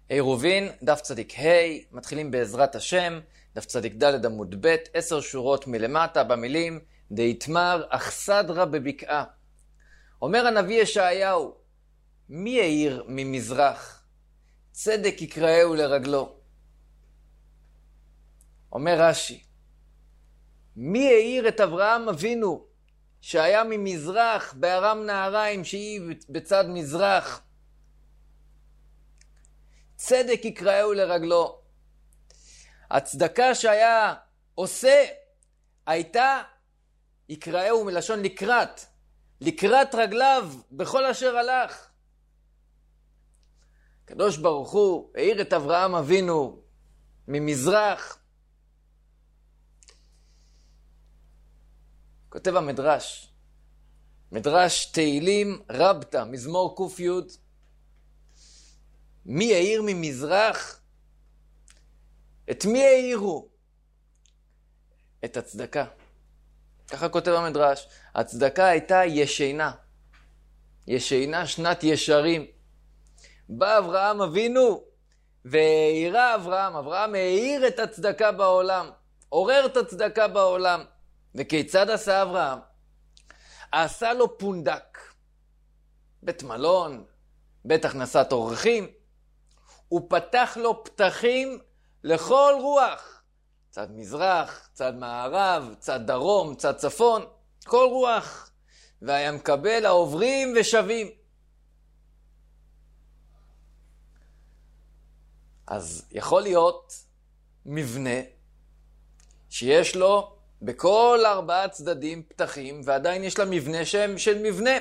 עירובין, דף צדיק ה', מתחילים בעזרת השם, דף צדיק ד' עמוד ב', 10 שורות מלמטה במילים, דאיתמר אכסדרה בבקעה. אומר הנביא ישעיהו, מי יאיר ממזרח? צדק יקראהו לרגלו. אומר רש"י, מי יאיר את אברהם אבינו, שהיה ממזרח בארם נהריים, שהיא בצד מזרח? צדק יקראהו לרגלו. הצדקה שהיה עושה הייתה יקראהו מלשון לקראת רגליו בכל אשר הלך. הקדוש ברוך הוא האיר את אברהם אבינו ממזרח. כותב המדרש, מדרש תהילים רבתא, מזמור ק"י, מי יאיר ממזרח? את מי יאירו? את הצדקה. ככה כותב המדרש. הצדקה הייתה ישנה שנת ישרים. בא אברהם אבינו והאירה אברהם האיר את הצדקה בעולם, עורר את הצדקה בעולם. וכיצד עשה אברהם? עשה לו פונדק, בית מלון, בית הכנסת אורחים. הוא פתח לו פתחים לכל רוח, צד מזרח, צד מערב, צד דרום, צד צפון, כל רוח, והיה מקבל העוברים ושבים. אז יכול להיות מבנה שיש לו בכל 4 צדדים פתחים, ועדיין יש לה מבנה שם של מבנה.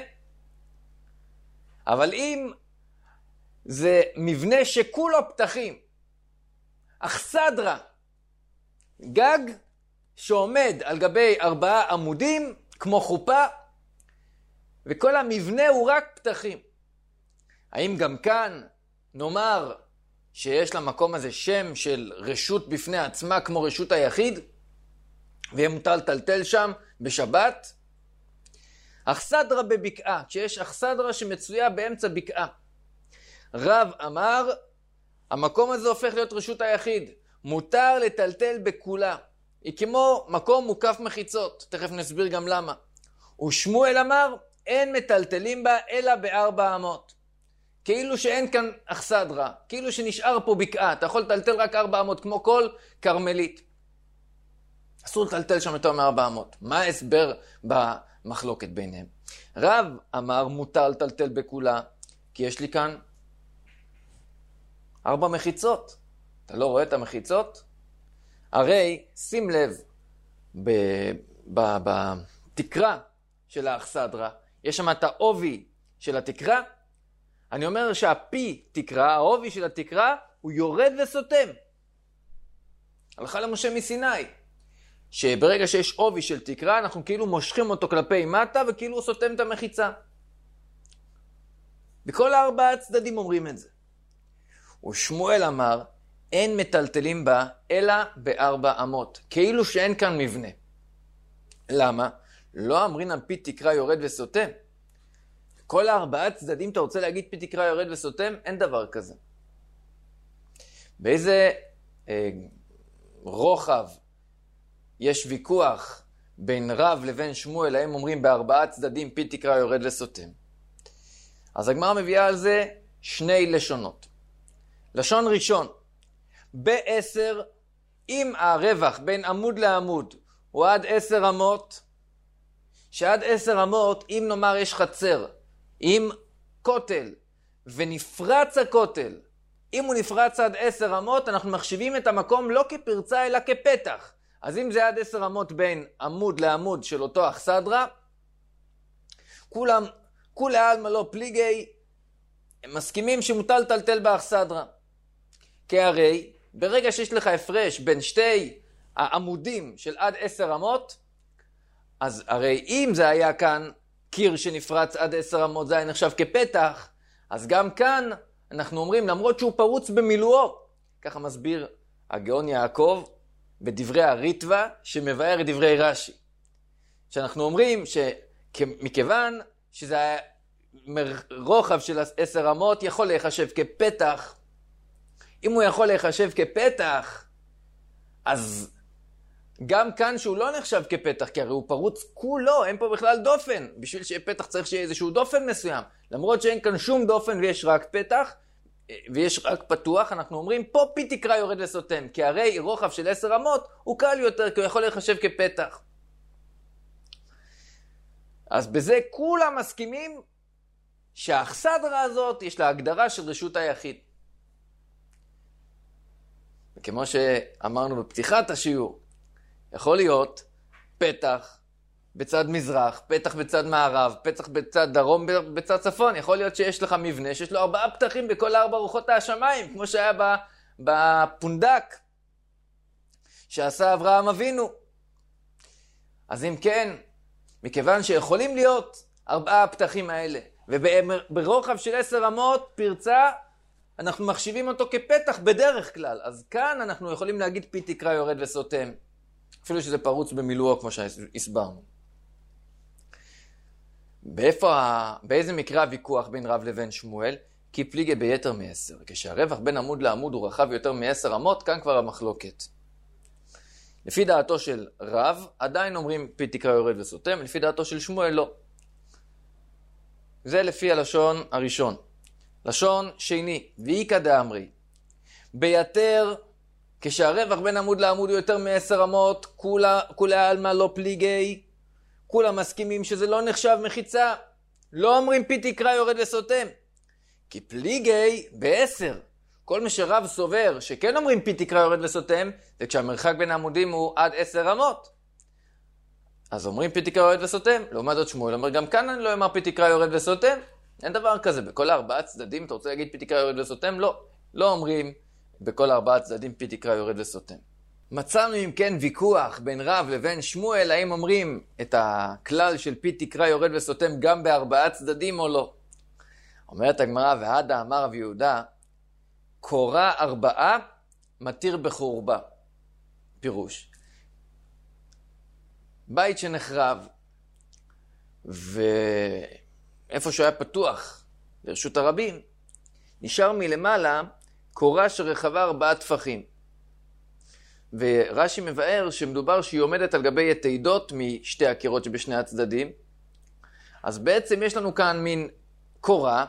אבל אם זה מבנה שכולו פתחים, אכסדרה, גג שעומד על גבי 4 עמודים, כמו חופה, וכל המבנה הוא רק פתחים. האם גם כאן נאמר שיש למקום הזה שם של רשות בפני עצמה, כמו רשות היחיד, ויהיה מותר לטלטל שם בשבת? אכסדרה בבקעה, כשיש אכסדרה שמצויה באמצע בקעה. רב אמר, המקום הזה הופך להיות רשות היחיד. מותר לטלטל בכולה. היא כמו מקום מוקף מחיצות. תכף נסביר גם למה. ושמואל אמר, אין מטלטלים בה אלא ב4 אמות. כאילו שאין כאן אכסדרה. כאילו שנשאר פה בקעה. אתה יכול לטלטל רק 4 אמות, כמו כל קרמלית. אסור לטלטל שם יותר מ4 אמות. מה ההסבר במחלוקת ביניהם? רב אמר, מותר לטלטל בכולה, כי יש לי כאן 4 מחיצות. אתה לא רואה את המחיצות? הרי שים לב, בתקרה של האכסדרה, יש שם את העובי של התקרה. אני אומר שהפי תקרה, העובי של התקרה, הוא יורד וסותם. הלכה למשה מסיני, שברגע שיש עובי של תקרה, אנחנו כאילו מושכים אותו כלפי מטה, וכאילו הוא סותם את המחיצה. בכל 4 הצדדים אומרים את זה. ושמואל אמר, אין מטלטלים בה אלא ב4 אמות, כאילו שאין כאן מבנה. למה? לא אמרין על פי תקרה יורד וסותם. כל 4 צדדים אתה רוצה להגיד פי תקרה יורד וסותם? אין דבר כזה. באיזה רוחב יש ויכוח בין רב לבין שמואל, הם אומרים ב4 צדדים פי תקרה יורד וסותם. אז הגמרא מביאה על זה 2 לשונות. לשון ראשון, ב10, אם הרווח בין עמוד לעמוד הוא עד 10 אמות, שעד 10 אמות, אם נאמר יש חצר עם כותל, ונפרץ הכותל, אם הוא נפרץ עד 10 אמות, אנחנו מחשיבים את המקום לא כפרצה אלא כפתח. אז אם זה עד 10 אמות בין עמוד לעמוד של אותו אכסדרה, כולי עלמא לא פליגי, הם מסכימים שמוטל לטלטל באכסדרה. כי הרי ברגע שיש לך הפרש בין 2 העמודים של עד 10 אמות, אז הרי אם זה היה כאן קיר שנפרץ עד 10 אמות, זה היה נחשב כפתח, אז גם כאן אנחנו אומרים, למרות שהוא פרוץ במילואו, ככה מסביר הגאון יעקב בדברי הריטווה שמבאר את דברי רש"י. שאנחנו אומרים שמכיוון שזה היה רוחב של 10 אמות, יכול להיחשב כפתח, אם הוא יכול להיחשב כפתח, אז גם כאן שהוא לא נחשב כפתח, כי הרי הוא פרוץ כולו, אין פה בכלל דופן. בשביל שיהיה פתח צריך שיהיה איזשהו דופן מסוים. למרות שאין כאן שום דופן ויש רק פתח, ויש רק פתוח, אנחנו אומרים, פה פי תקרה יורד וסותם, כי הרי רוחב של 10 אמות הוא קל יותר, כי הוא יכול להיחשב כפתח. אז בזה כולם מסכימים שהאכסדרה הזאת יש לה הגדרה של רשות היחיד. וכמו שאמרנו בפתיחת השיעור, יכול להיות פתח בצד מזרח, פתח בצד מערב, פתח בצד דרום, בצד צפון. יכול להיות שיש לך מבנה שיש לו 4 פתחים בכל 4 רוחות השמיים, כמו שהיה בפונדק שעשה אברהם אבינו. אז אם כן, מכיוון שיכולים להיות 4 הפתחים האלה, וברוחב של 10 אמות פרצה, אנחנו מחשיבים אותו כפתח בדרך כלל. אז כאן אנחנו יכולים להגיד פי תקרה יורד וסותם, אפילו שזה פרוץ במילואו כמו שהסברנו. באיזה מקרה הוויכוח בין רב לבין שמואל? כי פליגי ביתר מ10. כשהרווח בין עמוד לעמוד הוא רחב יותר מ10 אמות, כאן כבר המחלוקת. לפי דעתו של רב, עדיין אומרים פי תקרה יורד וסותם, לפי דעתו של שמואל לא. זה לפי הלשון הראשון. לשון שני, ואיקא דאמרי. ביתר, כשהרווח בין עמוד לעמוד הוא יותר מ10 אמות, כולה עלמא לא פליגי, כולם מסכימים שזה לא נחשב מחיצה. לא אומרים פי תקרה יורד וסותם. כי פליגי ב10. כל מי שרב סובר שכן אומרים פי תקרה יורד וסותם, זה כשהמרחק בין העמודים הוא עד 10 אמות. אז אומרים פי תקרה יורד וסותם. לעומת זאת שמואל אומר, גם כאן אני לא אומר פי תקרה יורד וסותם. אין דבר כזה. בכל 4 צדדים אתה רוצה להגיד פי תקרה יורד וסותם? לא. לא אומרים בכל 4 צדדים פי תקרה יורד וסותם. מצאנו אם כן ויכוח בין רב לבין שמואל, האם אומרים את הכלל של פי תקרה יורד וסותם גם ב4 צדדים או לא. אומרת הגמרא, והדה אמר רב יהודה, קורה 4 מתיר בחורבה. פירוש. בית שנחרב, ואיפה שהוא היה פתוח לרשות הרבים, נשאר מלמעלה קורה שרחבה 4 טפחים. ורש"י מבאר שמדובר שהיא עומדת על גבי יתידות משתי הקירות שבשני הצדדים. אז בעצם יש לנו כאן מין קורה,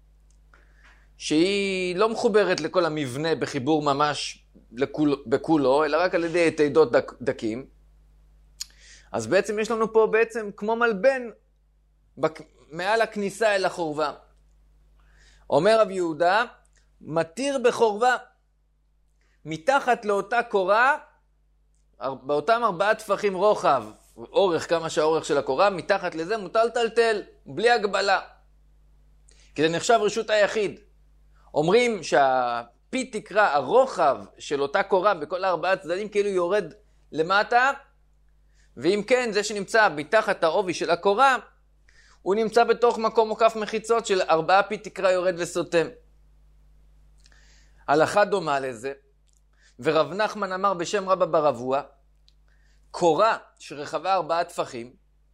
שהיא לא מחוברת לכל המבנה בחיבור ממש בכולו, אלא רק על ידי יתידות דקים. אז בעצם יש לנו פה בעצם כמו מלבן מעל הכניסה אל החורבה. אומר רב יהודה, מתיר בחורבה. מתחת לאותה קורה, באותם 4 טפחים רוחב, אורך כמה שהאורך של הקורה, מתחת לזה מוטל טלטל, בלי הגבלה. כי זה נחשב רשות היחיד. אומרים שהפי תקרה, הרוחב של אותה קורה בכל 4 צדדים כאילו יורד למטה, ואם כן, זה שנמצא מתחת העובי של הקורה, הוא נמצא בתוך מקום מוקף מחיצות של 4 פי תקרה יורד וסותם. הלכה דומה לזה, ורב נחמן אמר בשם רבא בר אבוה, קורה שרחבה 4 טפחים,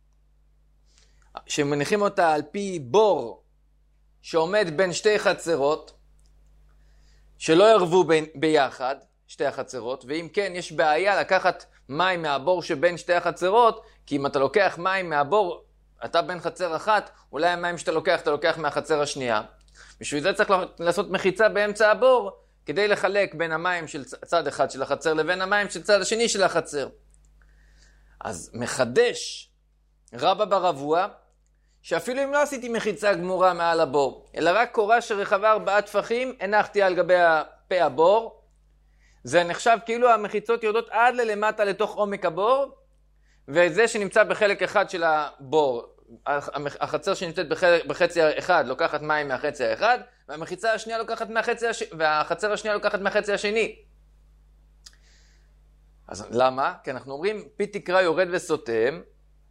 שמניחים אותה על פי בור שעומד בין 2 חצרות, שלא ירבו ביחד 2 החצרות, ואם כן יש בעיה לקחת מים מהבור שבין 2 החצרות, כי אם אתה לוקח מים מהבור, אתה בין חצר אחת, אולי המים שאתה לוקח, אתה לוקח מהחצר השנייה. בשביל זה צריך לעשות מחיצה באמצע הבור, כדי לחלק בין המים של צד אחד של החצר לבין המים של צד השני של החצר. אז מחדש רבא בר אבוה, שאפילו אם לא עשיתי מחיצה גמורה מעל הבור, אלא רק קורה שרחבה 4 טפחים, הנחתי על גבי פה הבור, זה נחשב כאילו המחיצות יורדות עד למטה לתוך עומק הבור, וזה שנמצא בחלק אחד של הבור, החצר שנמצאת בחצי האחד לוקחת מים מהחצי האחד, והמחיצה השנייה לוקחת והחצר השנייה לוקחת מהחצי השני. אז למה? כי אנחנו אומרים פי תקרה יורד וסותם,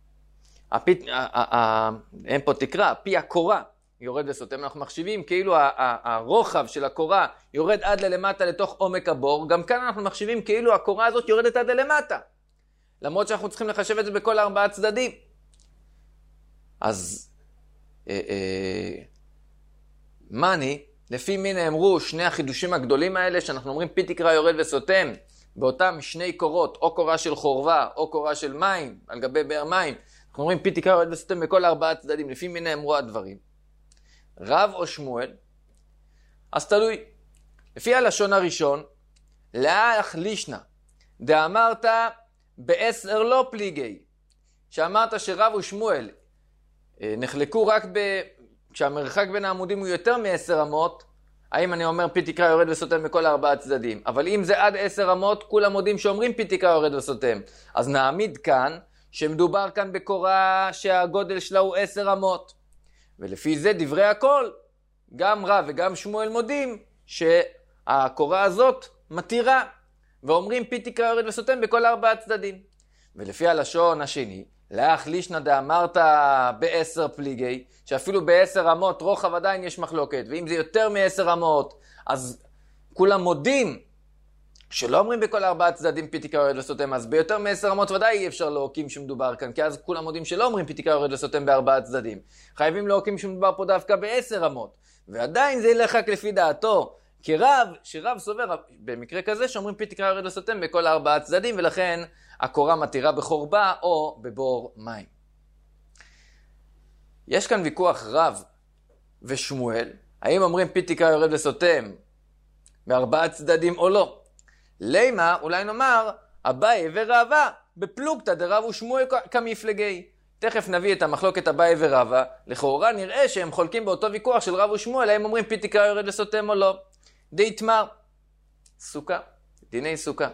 אין פה תקרה, פי הקורה יורד וסותם, אנחנו מחשיבים כאילו הרוחב של הקורה יורד עד למטה לתוך עומק הבור, גם כאן אנחנו מחשיבים כאילו הקורה הזאת יורדת עד למטה, למרות שאנחנו צריכים לחשב את זה בכל 4 צדדים. אז מני, לפי מי נאמרו שני החידושים הגדולים האלה, שאנחנו אומרים פי תקרא יורד וסותם, באותם שני קורות, או קורה של חורבה, או קורה של מים, על גבי באר מים, אנחנו אומרים פי תקרא יורד וסותם בכל ארבעה צדדים, לפי מי נאמרו הדברים. רב או שמואל? אז תלוי. לפי הלשון הראשון, לאח לישנה, דאמרת בעשר לא פליגי, שאמרת שרב ושמואל נחלקו רק כשהמרחק בין העמודים הוא יותר מ10 אמות, האם אני אומר פי תקרא יורד וסותם בכל ארבעה צדדים? אבל אם זה עד 10 אמות, כולם מודים שאומרים פי תקרא יורד וסותם. אז נעמיד כאן שמדובר כאן בקורה שהגודל שלה הוא 10 אמות. ולפי זה דברי הכל, גם רב וגם שמואל מודים שהקורה הזאת מתירה, ואומרים פי תקרא יורד וסותם בכל ארבעה צדדים. ולפי הלשון השני, לאח לישנה דאמרת ב10 פליגי, שאפילו ב10 אמות רוחב עדיין יש מחלוקת, ואם זה יותר מ10 אמות, אז כולם מודים שלא אומרים בכל ארבעה צדדים פי תקרא יורד וסותם, אז ביותר מ10 אמות ודאי אי אפשר להוקים שמדובר כאן, כי אז כולם מודים שלא אומרים פי תקרא יורד וסותם בארבעה צדדים. חייבים להוקים שמדובר פה דווקא ב10 אמות, ועדיין זה ילך רק לפי דעתו, שרב סובר במקרה כזה שאומרים פי תקרא יורד וסותם בכל ארבעה צדדים, ולכן הקורה מתירה בחורבה או בבור מים. יש כאן ויכוח רב ושמואל, האם אומרים פי תקרא יורד וסותם בארבעה צדדים או לא. לימה, אולי נאמר, אביי ורבא בפלוגתא דרב ושמואל כמפלגי. תכף נביא את המחלוקת אביי ורבא, לכאורה נראה שהם חולקים באותו ויכוח של רב ושמואל, האם אומרים פי תקרא יורד וסותם או לא. דאיתמר, סוכה, דיני סוכה.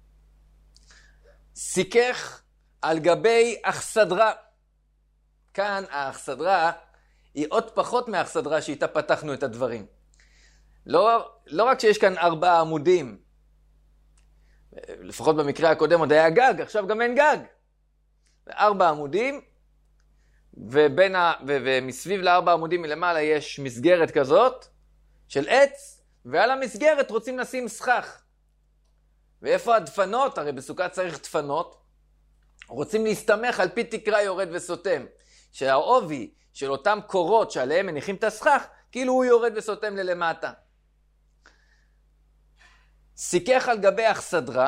סיכך על גבי אכסדרה. כאן האכסדרה היא עוד פחות מהאכסדרה שאיתה פתחנו את הדברים. לא רק שיש כאן 4 עמודים, לפחות במקרה הקודם עוד היה גג, עכשיו גם אין גג. 4 עמודים, ומסביב ל4 עמודים מלמעלה יש מסגרת כזאת של עץ, ועל המסגרת רוצים לשים סכך. ואיפה הדפנות? הרי בסוכה צריך דפנות. רוצים להסתמך על פי תקרא יורד וסותם, שהעובי של אותם קורות שעליהם מניחים את הסכך, כאילו הוא יורד וסותם ללמטה. סיכך על גבי אכסדרה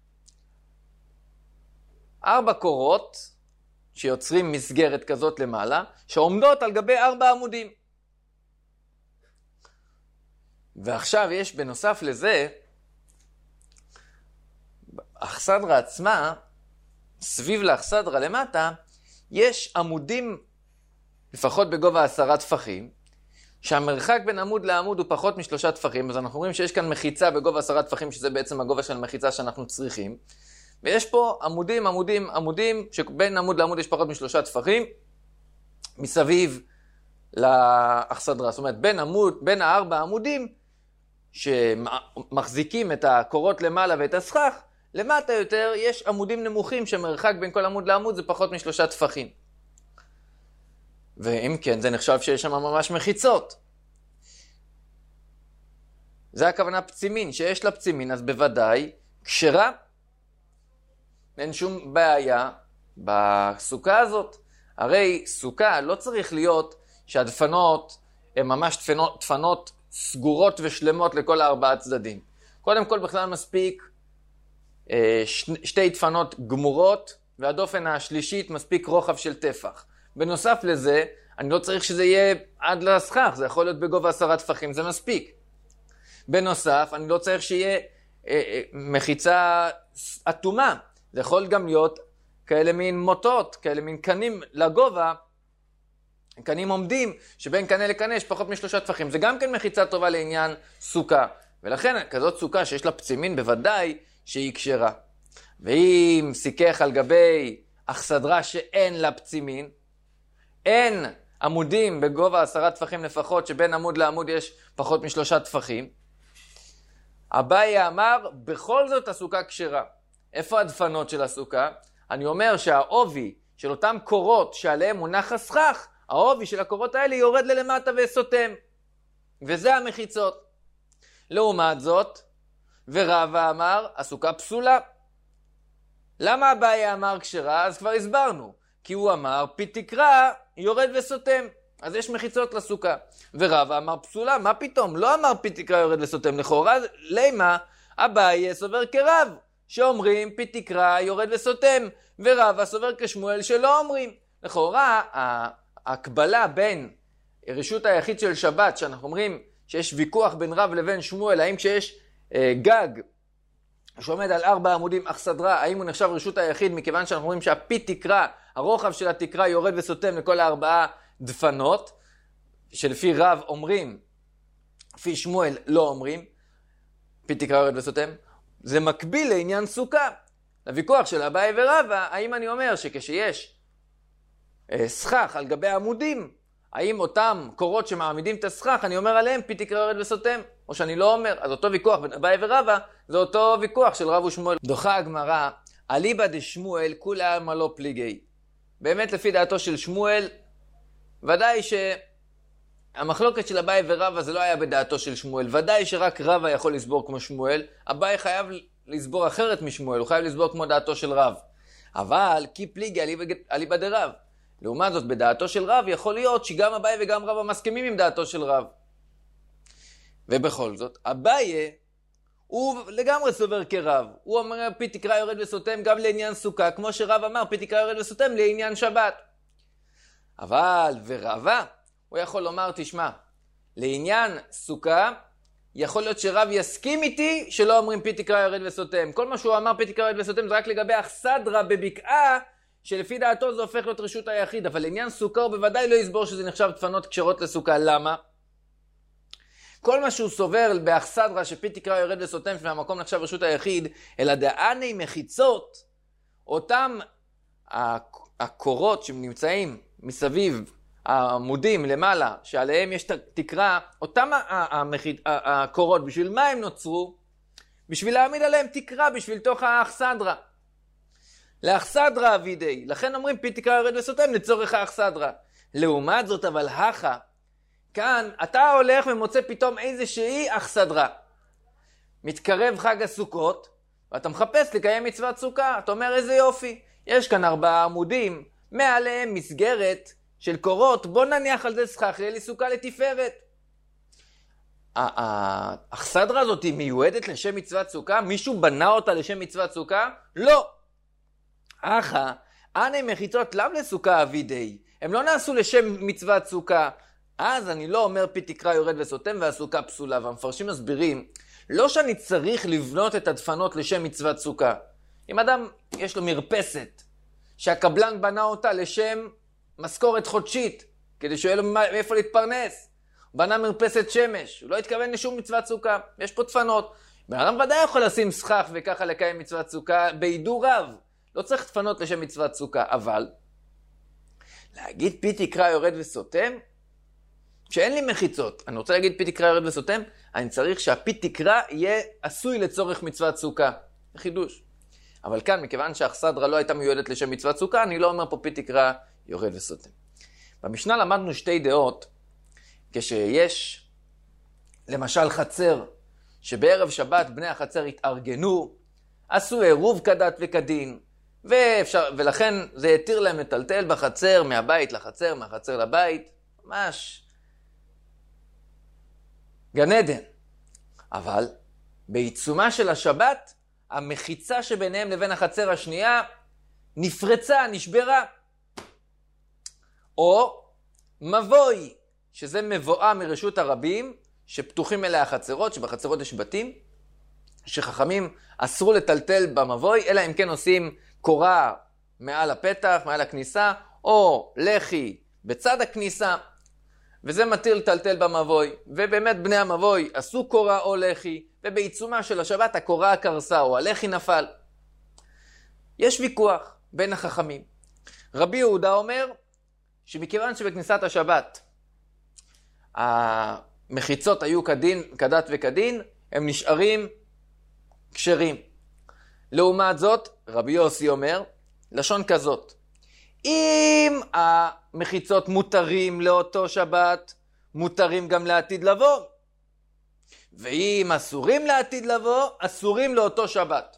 4 קורות שיוצרים מסגרת כזאת למעלה, שעומדות על גבי 4 עמודים. ועכשיו יש בנוסף לזה, אכסדרה עצמה, סביב לאכסדרה למטה, יש עמודים, לפחות בגובה 10 טפחים, שהמרחק בין עמוד לעמוד הוא פחות מ3 טפחים, אז אנחנו רואים שיש כאן מחיצה בגובה 10 טפחים, שזה בעצם הגובה של המחיצה שאנחנו צריכים, ויש פה עמודים, שבין עמוד לעמוד יש פחות מ3 טפחים, מסביב לאכסדרה. זאת אומרת, בין 4 עמודים, שמחזיקים את הקורות למעלה ואת הסכך, למטה יותר יש עמודים נמוכים שמרחק בין כל עמוד לעמוד זה פחות מ3 טפחים. ואם כן, זה נחשב שיש שם ממש מחיצות. זה הכוונה פצימין, שיש לה פצימין, אז בוודאי כשרה. אין שום בעיה בסוכה הזאת. הרי סוכה לא צריך להיות שהדפנות הן ממש דפנות סגורות ושלמות לכל 4 צדדים. קודם כל בכלל מספיק 2 דפנות גמורות, והדופן השלישית מספיק רוחב של טפח. בנוסף לזה, אני לא צריך שזה יהיה עד לסכך, זה יכול להיות בגובה 10 טפחים, זה מספיק. בנוסף, אני לא צריך שיהיה מחיצה אטומה, זה יכול גם להיות כאלה מין מוטות, כאלה מין קנים לגובה, קנים עומדים, שבין קנה לקנה יש פחות מ3 טפחים, זה גם כן מחיצה טובה לעניין סוכה, ולכן כזאת סוכה שיש לה פצימין בוודאי שהיא כשרה. ואם סיכך על גבי אכסדרה שאין לה פצימין, אין עמודים בגובה 10 טפחים לפחות, שבין עמוד לעמוד יש פחות מ3 טפחים, אביי אמר, בכל זאת הסוכה כשרה. איפה הדפנות של הסוכה? אני אומר שהעובי של אותם קורות שעליהם מונח הסכך, העובי של הקורות האלה יורד ללמטה וסותם. וזה המחיצות. לעומת זאת, ורבא אמר, הסוכה פסולה. למה אביי אמר כשרה? אז כבר הסברנו. כי הוא אמר, פי תקרא יורד וסותם. אז יש מחיצות לסוכה. ורבא אמר פסולה, מה פתאום? לא אמר פי תקרא יורד וסותם. לכאורה, לימה, אביי סובר כרב, שאומרים פי תקרא יורד וסותם, ורבא סובר כשמואל שלא אומרים. לכאורה, ההקבלה בין רשות היחיד של שבת, שאנחנו אומרים שיש ויכוח בין רב לבין שמואל, האם כשיש גג שעומד על 4 עמודים אכסדרה, האם הוא נחשב רשות היחיד, מכיוון שאנחנו אומרים שהפי תקרא, הרוחב של התקרא יורד וסותם לכל 4 דפנות, שלפי רב אומרים, לפי שמואל לא אומרים, פי תקרא יורד וסותם. זה מקביל לעניין סוכה, לוויכוח של אביי ורבא, האם אני אומר שכשיש סכך על גבי עמודים, האם אותם קורות שמעמידים את הסכך, אני אומר עליהם פי תקרא יורד וסותם, או שאני לא אומר. אז אותו ויכוח בין אביי ורבא, זה אותו ויכוח של רב ושמואל. דוחה הגמרא, אליבא דשמואל כולי עלמא לא פליגי. באמת לפי דעתו של שמואל, ודאי שהמחלוקת של אביי ורבא זה לא היה בדעתו של שמואל, ודאי שרק רבא יכול לסבור כמו שמואל, אביי חייב לסבור אחרת משמואל, הוא חייב לסבור כמו דעתו של רב. אבל כי פליגי אליבא דרב. לעומת זאת, בדעתו של רב יכול להיות שגם אביי וגם רבא מסכימים עם דעתו של רב. ובכל זאת, אביי הוא לגמרי סובר כרב. הוא אומר פי תקרא יורד וסותם גם לעניין סוכה, כמו שרב אמר פי תקרא יורד וסותם לעניין שבת. אבל ורבא, הוא יכול לומר, תשמע, לעניין סוכה, יכול להיות שרב יסכים איתי שלא אומרים פי תקרא יורד וסותם. כל מה שהוא אמר פי תקרא יורד וסותם זה רק לגבי אכסדרה בבקעה, שלפי דעתו זה הופך להיות רשות היחיד, אבל לעניין סוכה הוא בוודאי לא יסבור שזה נחשב דפנות כשרות לסוכה. למה? כל מה שהוא סובר באכסדרה שפי תקרא יורד וסותם מהמקום נחשב רשות היחיד, אלא דעני מחיצות, אותם הקורות שנמצאים מסביב, העמודים למעלה, שעליהם יש תקרה, אותם הקורות, בשביל מה הם נוצרו? בשביל להעמיד עליהם תקרה, בשביל תוך האכסדרה. לאכסדרה אבידי, לכן אומרים פי תקרא יורד וסותם לצורך האכסדרה. לעומת זאת, אבל הכה, כאן אתה הולך ומוצא פתאום איזושהי אכסדרה. מתקרב חג הסוכות, ואתה מחפש לקיים מצוות סוכה. אתה אומר איזה יופי, יש כאן 4 עמודים, מעליהם מסגרת של קורות, בוא נניח על זה סכך, יהיה לי סוכה לתפארת. האכסדרה הזאת היא מיועדת לשם מצוות סוכה? מישהו בנה אותה לשם מצוות סוכה? לא. אחא, אנה מחיצות לאו לסוכה אבידי, הם לא נעשו לשם מצוות סוכה. אז אני לא אומר פי תקרא יורד וסותם והסוכה פסולה. והמפרשים מסבירים, לא שאני צריך לבנות את הדפנות לשם מצוות סוכה. אם אדם יש לו מרפסת, שהקבלן בנה אותה לשם משכורת חודשית, כדי שיהיה לו איפה להתפרנס, בנה מרפסת שמש, הוא לא התכוון לשום מצוות סוכה, יש פה דפנות. בן אדם ודאי יכול לשים סכך וככה לקיים מצוות סוכה בהידור רב. לא צריך דפנות לשם מצוות סוכה, אבל להגיד פי תקרא יורד וסותם, שאין לי מחיצות, אני רוצה להגיד פי תקרא יורד וסותם, אני צריך שהפי תקרא יהיה עשוי לצורך מצוות סוכה. זה חידוש. אבל כאן, מכיוון שהאכסדרה לא הייתה מיועדת לשם מצוות סוכה, אני לא אומר פה פי תקרא יורד וסותם. במשנה למדנו 2 דעות, כשיש למשל חצר, שבערב שבת בני החצר התארגנו, עשו עירוב כדת וכדין, ולכן זה התיר להם לטלטל בחצר, מהבית לחצר, מהחצר לבית, ממש גן עדן. אבל בעיצומה של השבת, המחיצה שביניהם לבין החצר השנייה נפרצה, נשברה. או מבוי, שזה מבואה מרשות הרבים, שפתוחים אליה החצרות, שבחצרות יש בתים, שחכמים אסרו לטלטל במבוי, אלא אם כן עושים קורה מעל הפתח, מעל הכניסה, או לחי בצד הכניסה, וזה מתיר לטלטל במבוי. ובאמת בני המבוי עשו קורה או לחי, ובעיצומה של השבת הקורה קרסה או הלחי נפל. יש ויכוח בין החכמים. רבי יהודה אומר שמכיוון שבכניסת השבת המחיצות היו כדת וכדין, הם נשארים כשרים. לעומת זאת, רבי יוסי אומר, לשון כזאת, אם המחיצות מותרים לאותו שבת, מותרים גם לעתיד לבוא. ואם אסורים לעתיד לבוא, אסורים לאותו שבת.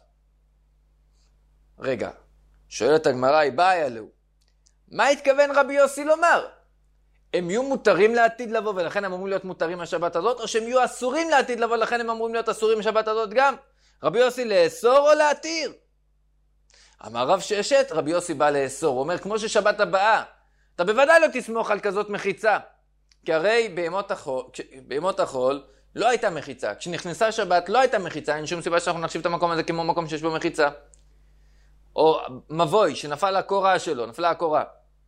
רגע, שואלת הגמרא, היא באה אלו. מה התכוון רבי יוסי לומר? הם יהיו מותרים לעתיד לבוא, ולכן הם אמורים להיות מותרים השבת הזאת, או שהם יהיו אסורים לעתיד לבוא, לכן הם אמורים להיות אסורים השבת הזאת גם. רבי יוסי, לאסור או להתיר? אמר רב ששת, רבי יוסי בא לאסור. הוא אומר, כמו ששבת הבאה, אתה בוודאי לא תסמוך על כזאת מחיצה. כי הרי בימות החול לא הייתה מחיצה. כשנכנסה שבת לא הייתה מחיצה, אין שום סיבה שאנחנו נחשיב את המקום הזה כמו מקום שיש בו מחיצה. או מבוי שנפל הקורה שלו, נפלה הקורה.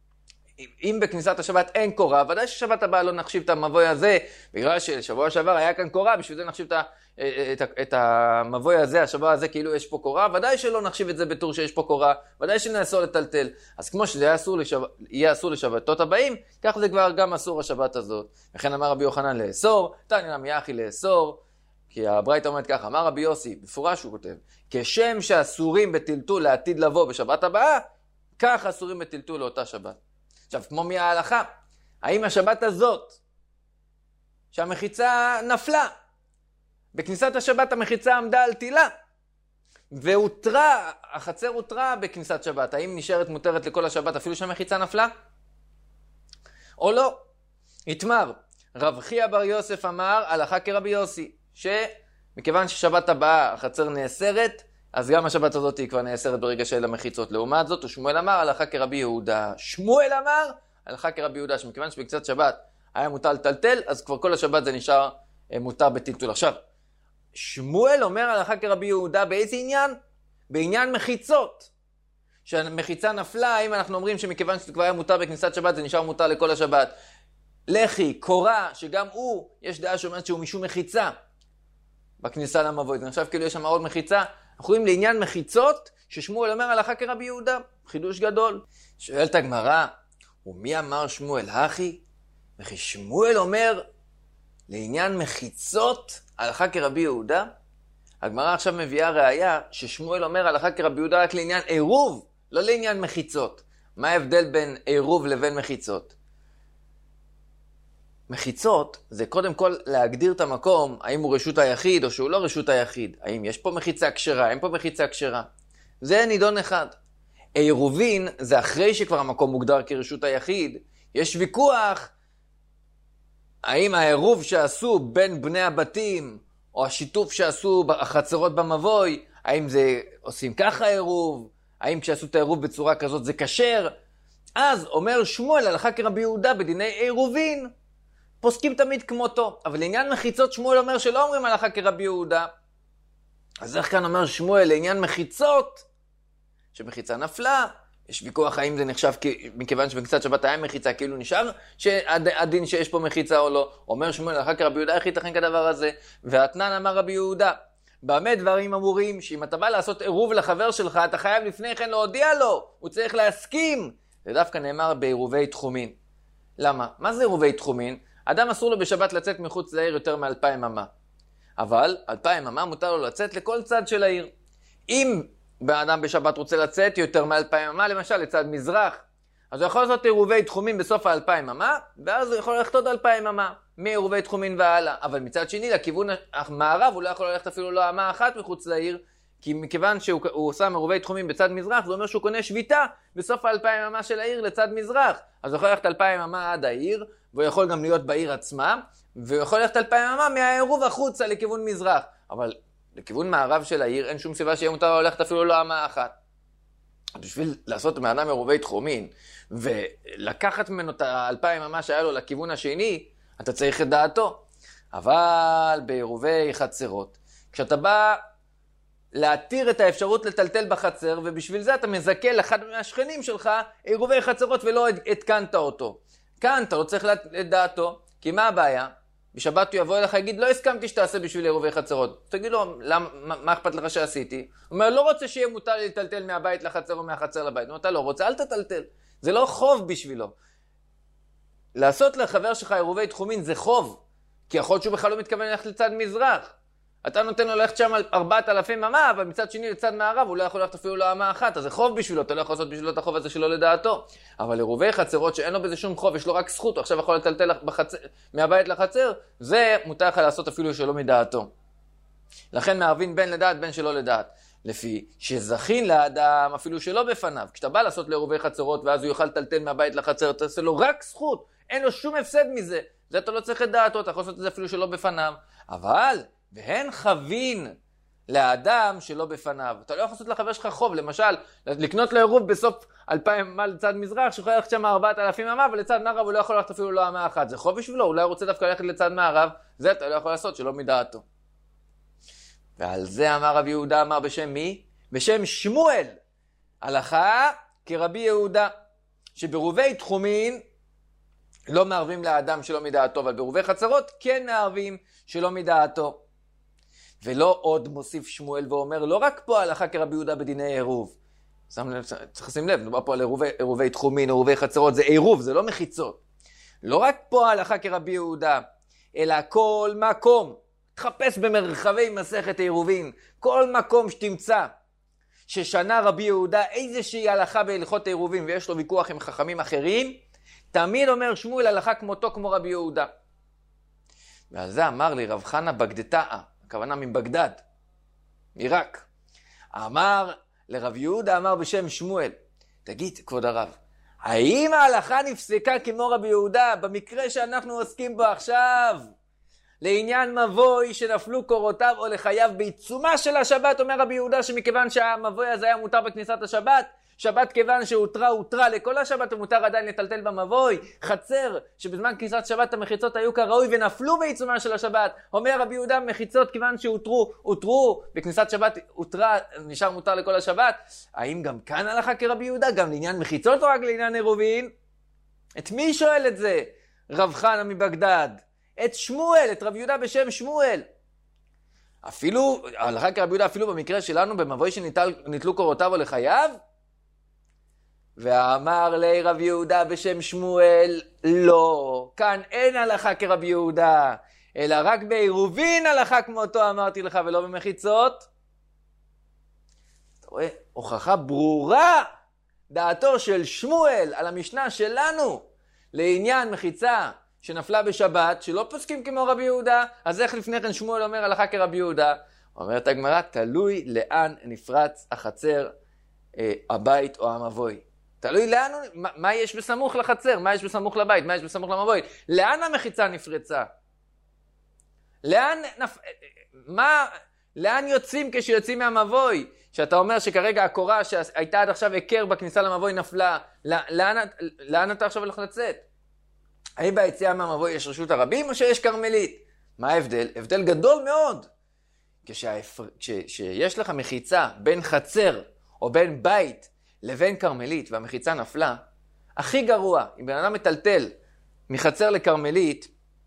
אם בכניסת השבת אין קורה, ודאי ששבת הבאה לא נחשיב את המבוי הזה, בגלל ששבוע שעבר היה כאן קורה, בשביל זה נחשיב את המבוי הזה, השבוע הזה כאילו יש פה קורה, ודאי שלא נחשיב את זה בתור שיש פה קורה, ודאי שנאסור לטלטל. אז כמו שזה יהיה אסור לשבתות הבאים, כך זה כבר גם אסור השבת הזאת. וכן אמר רבי יוחנן לאסור, תניא נמי אחי לאסור, כי הברייתא אומרת ככה, אמר רבי יוסי, בפורש הוא כותב, כשם שאסורים בטלטול לעתיד לבוא בשבת הבאה, כך אסורים בטלטול לאותה שבת. עכשיו, כמו מי ההלכה? האם השבת הזאת, שהמחיצה נפלה, בכניסת השבת המחיצה עמדה על תילה, והותרה, החצר הותרה בכניסת שבת, האם נשארת מותרת לכל השבת אפילו שהמחיצה נפלה? או לא? התמר, רב חייא בר יוסף אמר, הלכה כרבי יוסי, שמכיוון ששבת הבאה החצר נאסרת, אז גם השבת הזאת היא כבר נאסרת ברגע של המחיצות. לעומת זאת, ושמואל אמר, הלכה כרבי יהודה. שמואל אמר, הלכה כרבי יהודה, שמכיוון שבקצת שבת היה מותר לטלטל, אז כבר כל השבת זה נשאר מותר בטלטול. עכשיו, שמואל אומר הלכה כרבי יהודה באיזה עניין? בעניין מחיצות. שהמחיצה נפלה, האם אנחנו אומרים שמכיוון שזה כבר היה מותר בכניסת שבת, זה נשאר מותר לכל השבת. לחי, קורה, שגם הוא, יש דעה שאומרת שהוא משום מחיצה בכניסה למבוי. עכשיו כאילו יש שם עוד מחיצה. אנחנו רואים לעניין מחיצות, ששמואל אומר הלכה כרבי יהודה, חידוש גדול. שואלת הגמרא, ומי אמר שמואל הכי? וכי שמואל אומר לעניין מחיצות הלכה כרבי יהודה? הגמרא עכשיו מביאה ראיה ששמואל אומר הלכה כרבי יהודה רק לעניין עירוב, לא לעניין מחיצות. מה ההבדל בין עירוב לבין מחיצות? מחיצות זה קודם כל להגדיר את המקום, האם הוא רשות היחיד או שהוא לא רשות היחיד. האם יש פה מחיצה כשרה, אין פה מחיצה כשרה. זה נידון אחד. עירובין זה אחרי שכבר המקום מוגדר כרשות היחיד. יש ויכוח האם העירוב שעשו בין בני הבתים או השיתוף שעשו החצרות במבוי, האם זה עושים ככה עירוב, האם כשעשו את העירוב בצורה כזאת זה כשר. אז אומר שמואל הלכה כרבי יהודה בדיני עירובין. פוסקים תמיד כמותו, אבל לעניין מחיצות שמואל אומר שלא אומרים הלכה כרבי יהודה. אז איך כאן אומר שמואל לעניין מחיצות? שמחיצה נפלה, יש ויכוח האם זה נחשב מכיוון שבקצת שבת היה מחיצה, כאילו נשאר שהדין שיש פה מחיצה או לא. אומר שמואל הלכה כרבי יהודה, איך ייתכן כדבר הזה? ואתנן אמר רבי יהודה, במה דברים אמורים שאם אתה בא לעשות עירוב לחבר שלך, אתה חייב לפני כן להודיע לו, הוא צריך להסכים. זה דווקא נאמר בעירובי תחומין. למה? מה זה עירובי תחומין? אדם אסור לו בשבת לצאת מחוץ לעיר יותר מ2,000 אמה. אבל 2,000 אמה מותר לו לצאת לכל צד של העיר. אם האדם בשבת רוצה לצאת יותר מ2,000 אמה, למשל לצד מזרח, אז הוא יכול לעשות עירובי תחומין בסוף 2,000 אמה, ואז הוא יכול ללכת עוד 2,000 אמה, מעירובי תחומין והלאה. אבל מצד שני, לכיוון המערב, הוא לא יכול ללכת אפילו לא אמה אחת מחוץ לעיר, כי מכיוון שהוא שם עירובי תחומין בצד מזרח, זה אומר שהוא קונה שביתה בסוף 2,000 אמה של העיר לצד מזרח. אז הוא יכול ללכת 2,000 אמה עד העיר, והוא יכול גם להיות בעיר עצמה, והוא יכול ללכת 2,000 אמה מהעירוב החוצה לכיוון מזרח. אבל לכיוון מערב של העיר אין שום סיבה שיהיה מותר ללכת אפילו לא אמה אחת. בשביל לעשות מאדם עירובי תחומין, ולקחת ממנו את 2,000 אמה שהיה לו לכיוון השני, אתה צריך את דעתו. אבל בעירובי חצרות, כשאתה בא להתיר את האפשרות לטלטל בחצר, ובשביל זה אתה מזכה לאחד מהשכנים שלך עירובי חצרות ולא התקנת אותו. כאן אתה לא צריך את דעתו, כי מה הבעיה? בשבת הוא יבוא אליך יגיד, לא הסכמתי שתעשה בשביל עירובי חצרות. תגיד לו, מה אכפת לך שעשיתי? הוא אומר, לא רוצה שיהיה מותר לי לטלטל מהבית לחצר או מהחצר לבית. הוא אומר, אתה לא רוצה, אל תטלטל. זה לא חוב בשבילו. לעשות לחבר שלך עירובי תחומין זה חוב, כי יכול להיות שהוא בכלל לא מתכוון ללכת לצד מזרח. אתה נותן לו ללכת שם על 4,000 אמה, אבל מצד שני לצד מערב הוא לא יכול ללכת אפילו לא אמה אחת, אז זה חוב בשבילו, אתה לא יכול לעשות בשבילו את החוב הזה שלו לדעתו. אבל עירובי חצרות שאין לו בזה שום חוב, יש לו רק זכות, הוא עכשיו יכול לטלטל מהבית לחצר, זה מותר לך לעשות אפילו שלא מדעתו. לכן מערבין בין לדעת בין שלא לדעת. לפי שזכין לאדם אפילו שלא בפניו. כשאתה בא לעשות לעירובי חצרות ואז הוא יוכל לטלטל מהבית לחצר, תעשה לו רק זכות. אין לו שום הפסד מזה. זה אתה לא צריך את דעתו, אתה יכול לעשות את זה אפילו שלא בפניו. אבל, והן חבין לאדם שלא בפניו. אתה לא יכול לעשות לחבר שלך חוב, למשל, לקנות לו עירוב בסוף 2000 מה לצד מזרח, שיכול ללכת שם 4,000 אמה, ולצד מערב הוא לא יכול ללכת אפילו לא אמה אחת. זה חוב בשבילו, אולי הוא רוצה דווקא ללכת לצד מערב, זה אתה לא יכול לעשות שלא מדעתו. ועל זה אמר רבי יהודה, אמר בשם מי? בשם שמואל. הלכה כרבי יהודה, שברובי תחומין לא מערבים לאדם שלא מדעתו, אבל ברובי חצרות כן מערבים שלא מדעתו. ולא עוד מוסיף שמואל ואומר, לא רק פה הלכה כרבי יהודה בדיני עירוב. צריך לשים לב, נדבר פה על עירובי תחומין, עירובי חצרות, זה עירוב, זה לא מחיצות. לא רק פה הלכה כרבי יהודה, אלא כל מקום, תחפש במרחבי מסכת עירובין, כל מקום שתמצא, ששנה רבי יהודה איזושהי הלכה בהלכות עירובין, ויש לו ויכוח עם חכמים אחרים, תמיד אומר שמואל הלכה כמותו כמו רבי יהודה. ועל זה אמר לי רב חנה בגדתאה, הכוונה מבגדד, עיראק. אמר לרב יהודה, אמר בשם שמואל, תגיד כבוד הרב, האם ההלכה נפסקה כמו רבי יהודה במקרה שאנחנו עוסקים בו עכשיו? לעניין מבוי שנפלו קורותיו או לחייו בעיצומה של השבת, אומר רבי יהודה שמכיוון שהמבוי הזה היה מותר בכניסת השבת, שבת כיוון שהותרה לכל השבת ומותר עדיין לטלטל במבוי, חצר שבזמן כניסת שבת המחיצות היו כראוי ונפלו בעיצומה של השבת, אומר רבי יהודה מחיצות כיוון שהותרו בכניסת שבת, הותרה, נשאר מותר לכל השבת. האם גם כאן הלכה כרבי יהודה, גם לעניין מחיצות או רק לעניין עירובין? את מי שואל את זה? רב חנה מבגדד. את שמואל, את רב יהודה בשם שמואל. אפילו, הלכה כרבי יהודה אפילו במקרה שלנו במבוי שנטלו קורותיו או לחייו? ואמר לי רב יהודה בשם שמואל, לא, כאן אין הלכה כרבי יהודה, אלא רק בעירובין הלכה כמותו אמרתי לך ולא במחיצות. אתה רואה, הוכחה ברורה דעתו של שמואל על המשנה שלנו לעניין מחיצה שנפלה בשבת, שלא פוסקים כמו רבי יהודה. אז איך לפני כן שמואל אומר הלכה כרבי יהודה? אומרת הגמרא, תלוי לאן נפרץ החצר, הבית או המבוי. תלוי לאן, מה יש בסמוך לחצר, מה יש בסמוך לבית, מה יש בסמוך למבוי. לאן המחיצה נפרצה? לאן יוצאים כשיוצאים מהמבוי? שאתה אומר שכרגע הקורה שהייתה עד עכשיו עקר בכניסה למבוי נפלה, לאן אתה עכשיו הולך לצאת? האם ביציאה מהמבוי יש רשות הרבים או שיש קרמלית? מה ההבדל? הבדל גדול מאוד. כשיש לך מחיצה בין חצר או בין בית לבין קרמלית והמחיצה נפלה, הכי גרוע, אם בן אדם מטלטל מחצר לקרמלית,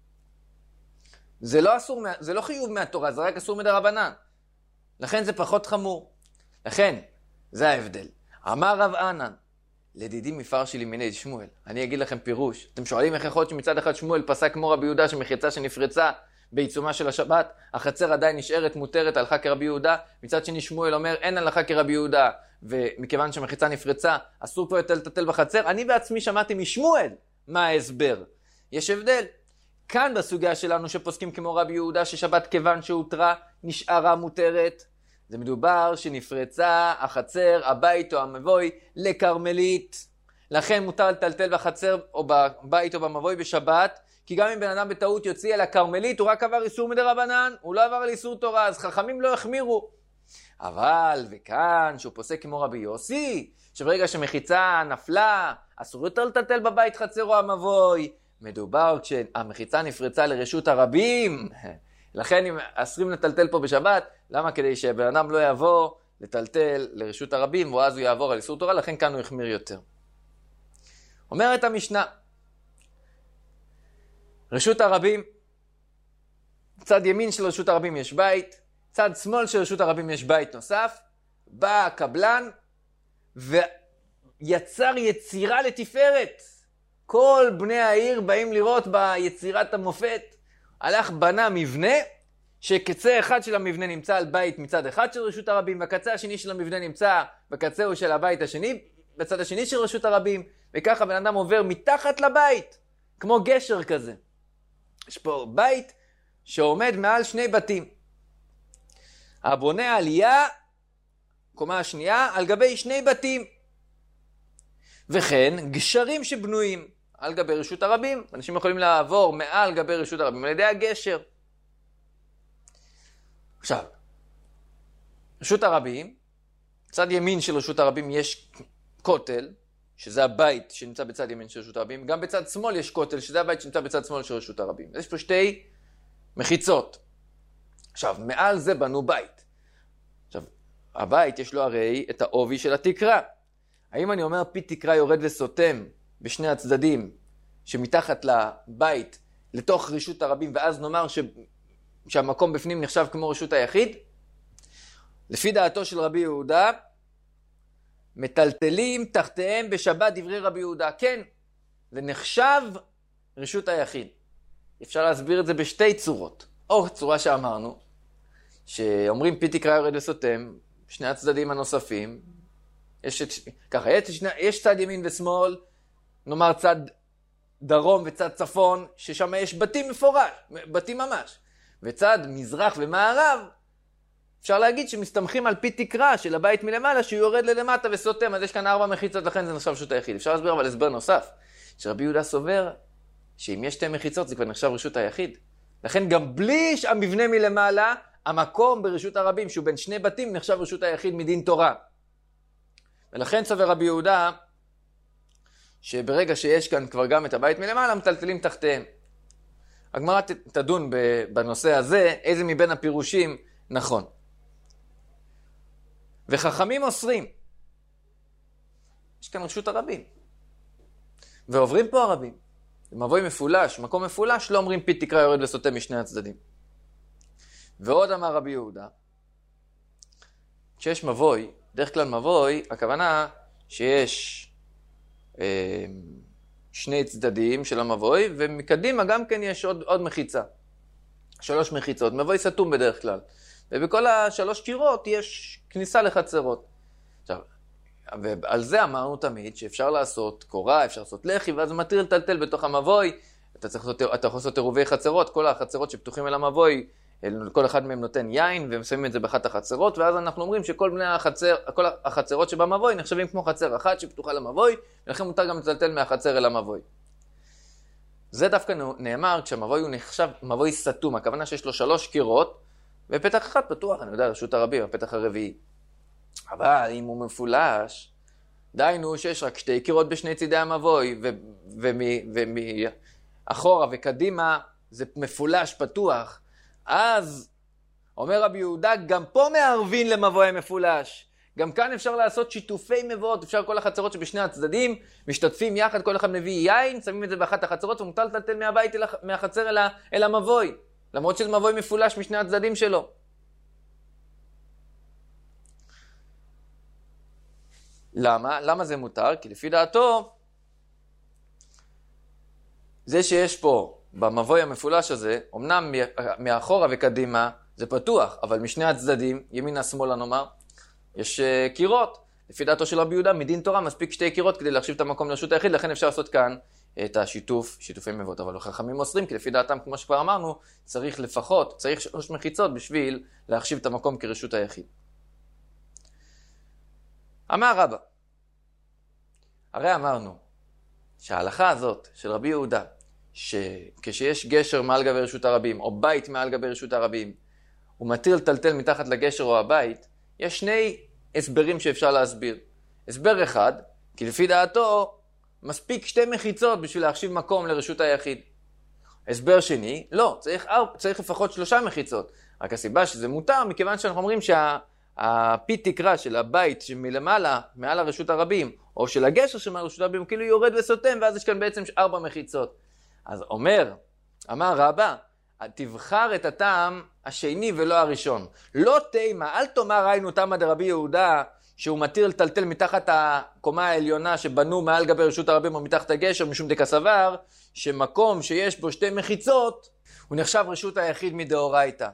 זה לא חיוב מהתורה, זה רק אסור מדרבנן. לכן זה פחות חמור. לכן, זה ההבדל. אמר רב ענן, לדידי מפרשי לימיני שמואל, אני אגיד לכם פירוש. אתם שואלים איך יכול להיות שמצד אחד שמואל פסק כמו רבי יהודה שמחיצה שנפרצה בעיצומה של השבת, החצר עדיין נשארת מותרת הלכה כרבי יהודה, מצד שני שמואל אומר אין הלכה כרבי יהודה, ומכיוון שמחיצה נפרצה אסור כבר לטלטל בחצר. אני בעצמי שמעתי משמואל מה ההסבר. יש הבדל. כאן בסוגיה שלנו שפוסקים כמו רבי יהודה ששבת כיוון שהותרה נשארה מותרת, זה מדובר שנפרצה החצר, הבית או המבוי לקרמלית. לכן מותר לטלטל בחצר או בבית או במבוי בשבת, כי גם אם בן אדם בטעות יוציא אל הקרמלית, הוא רק עבר איסור מדרבנן, הוא לא עבר על איסור תורה, אז חכמים לא החמירו. אבל, וכאן, שהוא פוסק כמו רבי יוסי, שברגע שמחיצה נפלה, אסור יותר לטלטל בבית חצר או המבוי, מדובר כשהמחיצה נפרצה לרשות הרבים, לכן אם אסרים לטלטל פה בשבת, למה? כדי שבן אדם לא יבוא לטלטל לרשות הרבים, ואז הוא יעבור על איסור תורה, לכן כאן הוא יחמיר יותר. אומרת המשנה, רשות הרבים, צד ימין של רשות הרבים יש בית, צד שמאל של רשות הרבים יש בית נוסף, בא הקבלן ויצר יצירה לתפארת. כל בני העיר באים לראות ביצירת המופת. הלך בנה מבנה, שקצה אחד של המבנה נמצא על בית מצד אחד של רשות הרבים, והקצה השני של המבנה נמצא בקצהו של הבית השני, בצד השני של רשות הרבים, וככה בן אדם עובר מתחת לבית, כמו גשר כזה. יש פה בית שעומד מעל שני בתים. הבונה עלייה, קומה השנייה, על גבי שני בתים. וכן, גשרים שבנויים. על גבי רשות הרבים. אנשים יכולים לעבור מעל גבי רשות הרבים על ידי הגשר. עכשיו, רשות הרבים, צד ימין של רשות הרבים יש כותל, שזה הבית שנמצא בצד ימין של רשות הרבים. גם בצד שמאל יש כותל, שזה הבית שנמצא בצד שמאל של רשות הרבים. יש פה שתי מחיצות. עכשיו, מעל זה בנו בית. עכשיו, הבית יש לו הרי את העובי של התקרה. האם אני אומר פי תקרה יורד וסותם בשני הצדדים שמתחת לבית לתוך רשות הרבים, ואז נאמר שהמקום בפנים נחשב כמו רשות היחיד? לפי דעתו של רבי יהודה, מטלטלים תחתיהם בשבת דברי רבי יהודה. כן, זה נחשב רשות היחיד. אפשר להסביר את זה בשתי צורות. או צורה שאמרנו, שאומרים פי תקרה יורד וסותם, שני הצדדים הנוספים, יש צד ימין ושמאל, נאמר צד דרום וצד צפון, ששם יש בתים מפורש, בתים ממש. וצד מזרח ומערב, אפשר להגיד שמסתמכים על פי תקרה של הבית מלמעלה, שהוא יורד ללמטה וסותם, אז יש כאן 4 מחיצות, לכן זה נחשב רשות היחיד. אפשר להסביר אבל הסבר נוסף, שרבי יהודה סובר, שאם יש 2 מחיצות זה כבר נחשב רשות היחיד. לכן גם בלי המבנה מלמעלה, המקום ברשות הרבים, שהוא בין 2 בתים, נחשב רשות היחיד מדין תורה. ולכן סובר רבי יהודה, שברגע שיש כאן כבר גם את הבית מלמעלה, מטלטלים תחתיהם. הגמרא תדון בנושא הזה, איזה מבין הפירושים נכון. וחכמים אוסרים. יש כאן רשות הרבים. ועוברים פה הרבים. מבוי מפולש, מקום מפולש, לא אומרים פי תקרה יורד וסותם משני הצדדים. ועוד אמר רבי יהודה, כשיש מבוי, דרך כלל מבוי, הכוונה שיש שני צדדים של המבוי, ומקדימה גם כן יש עוד מחיצה. 3 מחיצות, מבוי סתום בדרך כלל. ובכל 3 קירות יש כניסה לחצרות. עכשיו, ועל זה אמרנו תמיד שאפשר לעשות קורה, אפשר לעשות לחי, ואז מתיר לטלטל בתוך המבוי. אתה יכול לעשות עירובי חצרות, כל החצרות שפתוחים אל המבוי, כל אחד מהם נותן יין, והם שמים את זה באחת החצרות, ואז אנחנו אומרים שכל בני כל החצרות שבמבוי נחשבים כמו חצר אחת שפתוחה למבוי, ולכן מותר גם לטלטל מהחצר אל המבוי. זה דווקא נאמר כשהמבוי הוא נחשב מבוי סתום, הכוונה שיש לו 3 קירות, ופתח אחד פתוח, אני יודע, רשות הרבים, הפתח הרביעי. אבל אם הוא מפולש, דיינו שיש רק 2 קירות בשני צידי המבוי, ומאחורה וקדימה זה מפולש פתוח, אז אומר רבי יהודה, גם פה מערבין למבוי מפולש. גם כאן אפשר לעשות שיתופי מבואות, אפשר כל החצרות שבשני הצדדים, משתתפים יחד, כל אחד מביא יין, שמים את זה באחת החצרות, ומוטל לטלטל מהבית מהחצר אל המבוי. למרות שזה מבוי מפולש משני הצדדים שלו. למה? למה זה מותר? כי לפי דעתו, זה שיש פה במבוי המפולש הזה, אמנם מאחורה וקדימה זה פתוח, אבל משני הצדדים, ימינה שמאלה נאמר, יש קירות. לפי דעתו של רבי יהודה, מדין תורה מספיק 2 קירות כדי להחשיב את המקום לרשות היחיד, לכן אפשר לעשות כאן את שיתופי מבואות. אבל חכמים אוסרים, כי לפי דעתם, כמו שכבר אמרנו, צריך 3 מחיצות בשביל להחשיב את המקום כרשות היחיד. אמר רבא, הרי אמרנו שההלכה הזאת של רבי יהודה, שכשיש גשר מעל גבי רשות הרבים, או בית מעל גבי רשות הרבים, הוא מתיר לטלטל מתחת לגשר או הבית, יש 2 הסברים שאפשר להסביר. הסבר אחד, כי לפי דעתו, מספיק 2 מחיצות בשביל להחשיב מקום לרשות היחיד. הסבר שני, לא, צריך לפחות 3 מחיצות. רק הסיבה שזה מותר, מכיוון שאנחנו אומרים שהפי תקרה של הבית שמלמעלה, מעל הרשות הרבים, או של הגשר שמעל רשות הרבים, כאילו יורד וסותם, ואז יש כאן בעצם 4 מחיצות. אז אמר רבא, תבחר את הטעם השני ולא הראשון. לא תימה, אל תאמר ראינו תמה דרבי יהודה, שהוא מתיר לטלטל מתחת הקומה העליונה שבנו מעל גבי רשות הרבים או מתחת הגשר, משום דקסבר, שמקום שיש בו 2 מחיצות, הוא נחשב רשות היחיד מדאורייתא.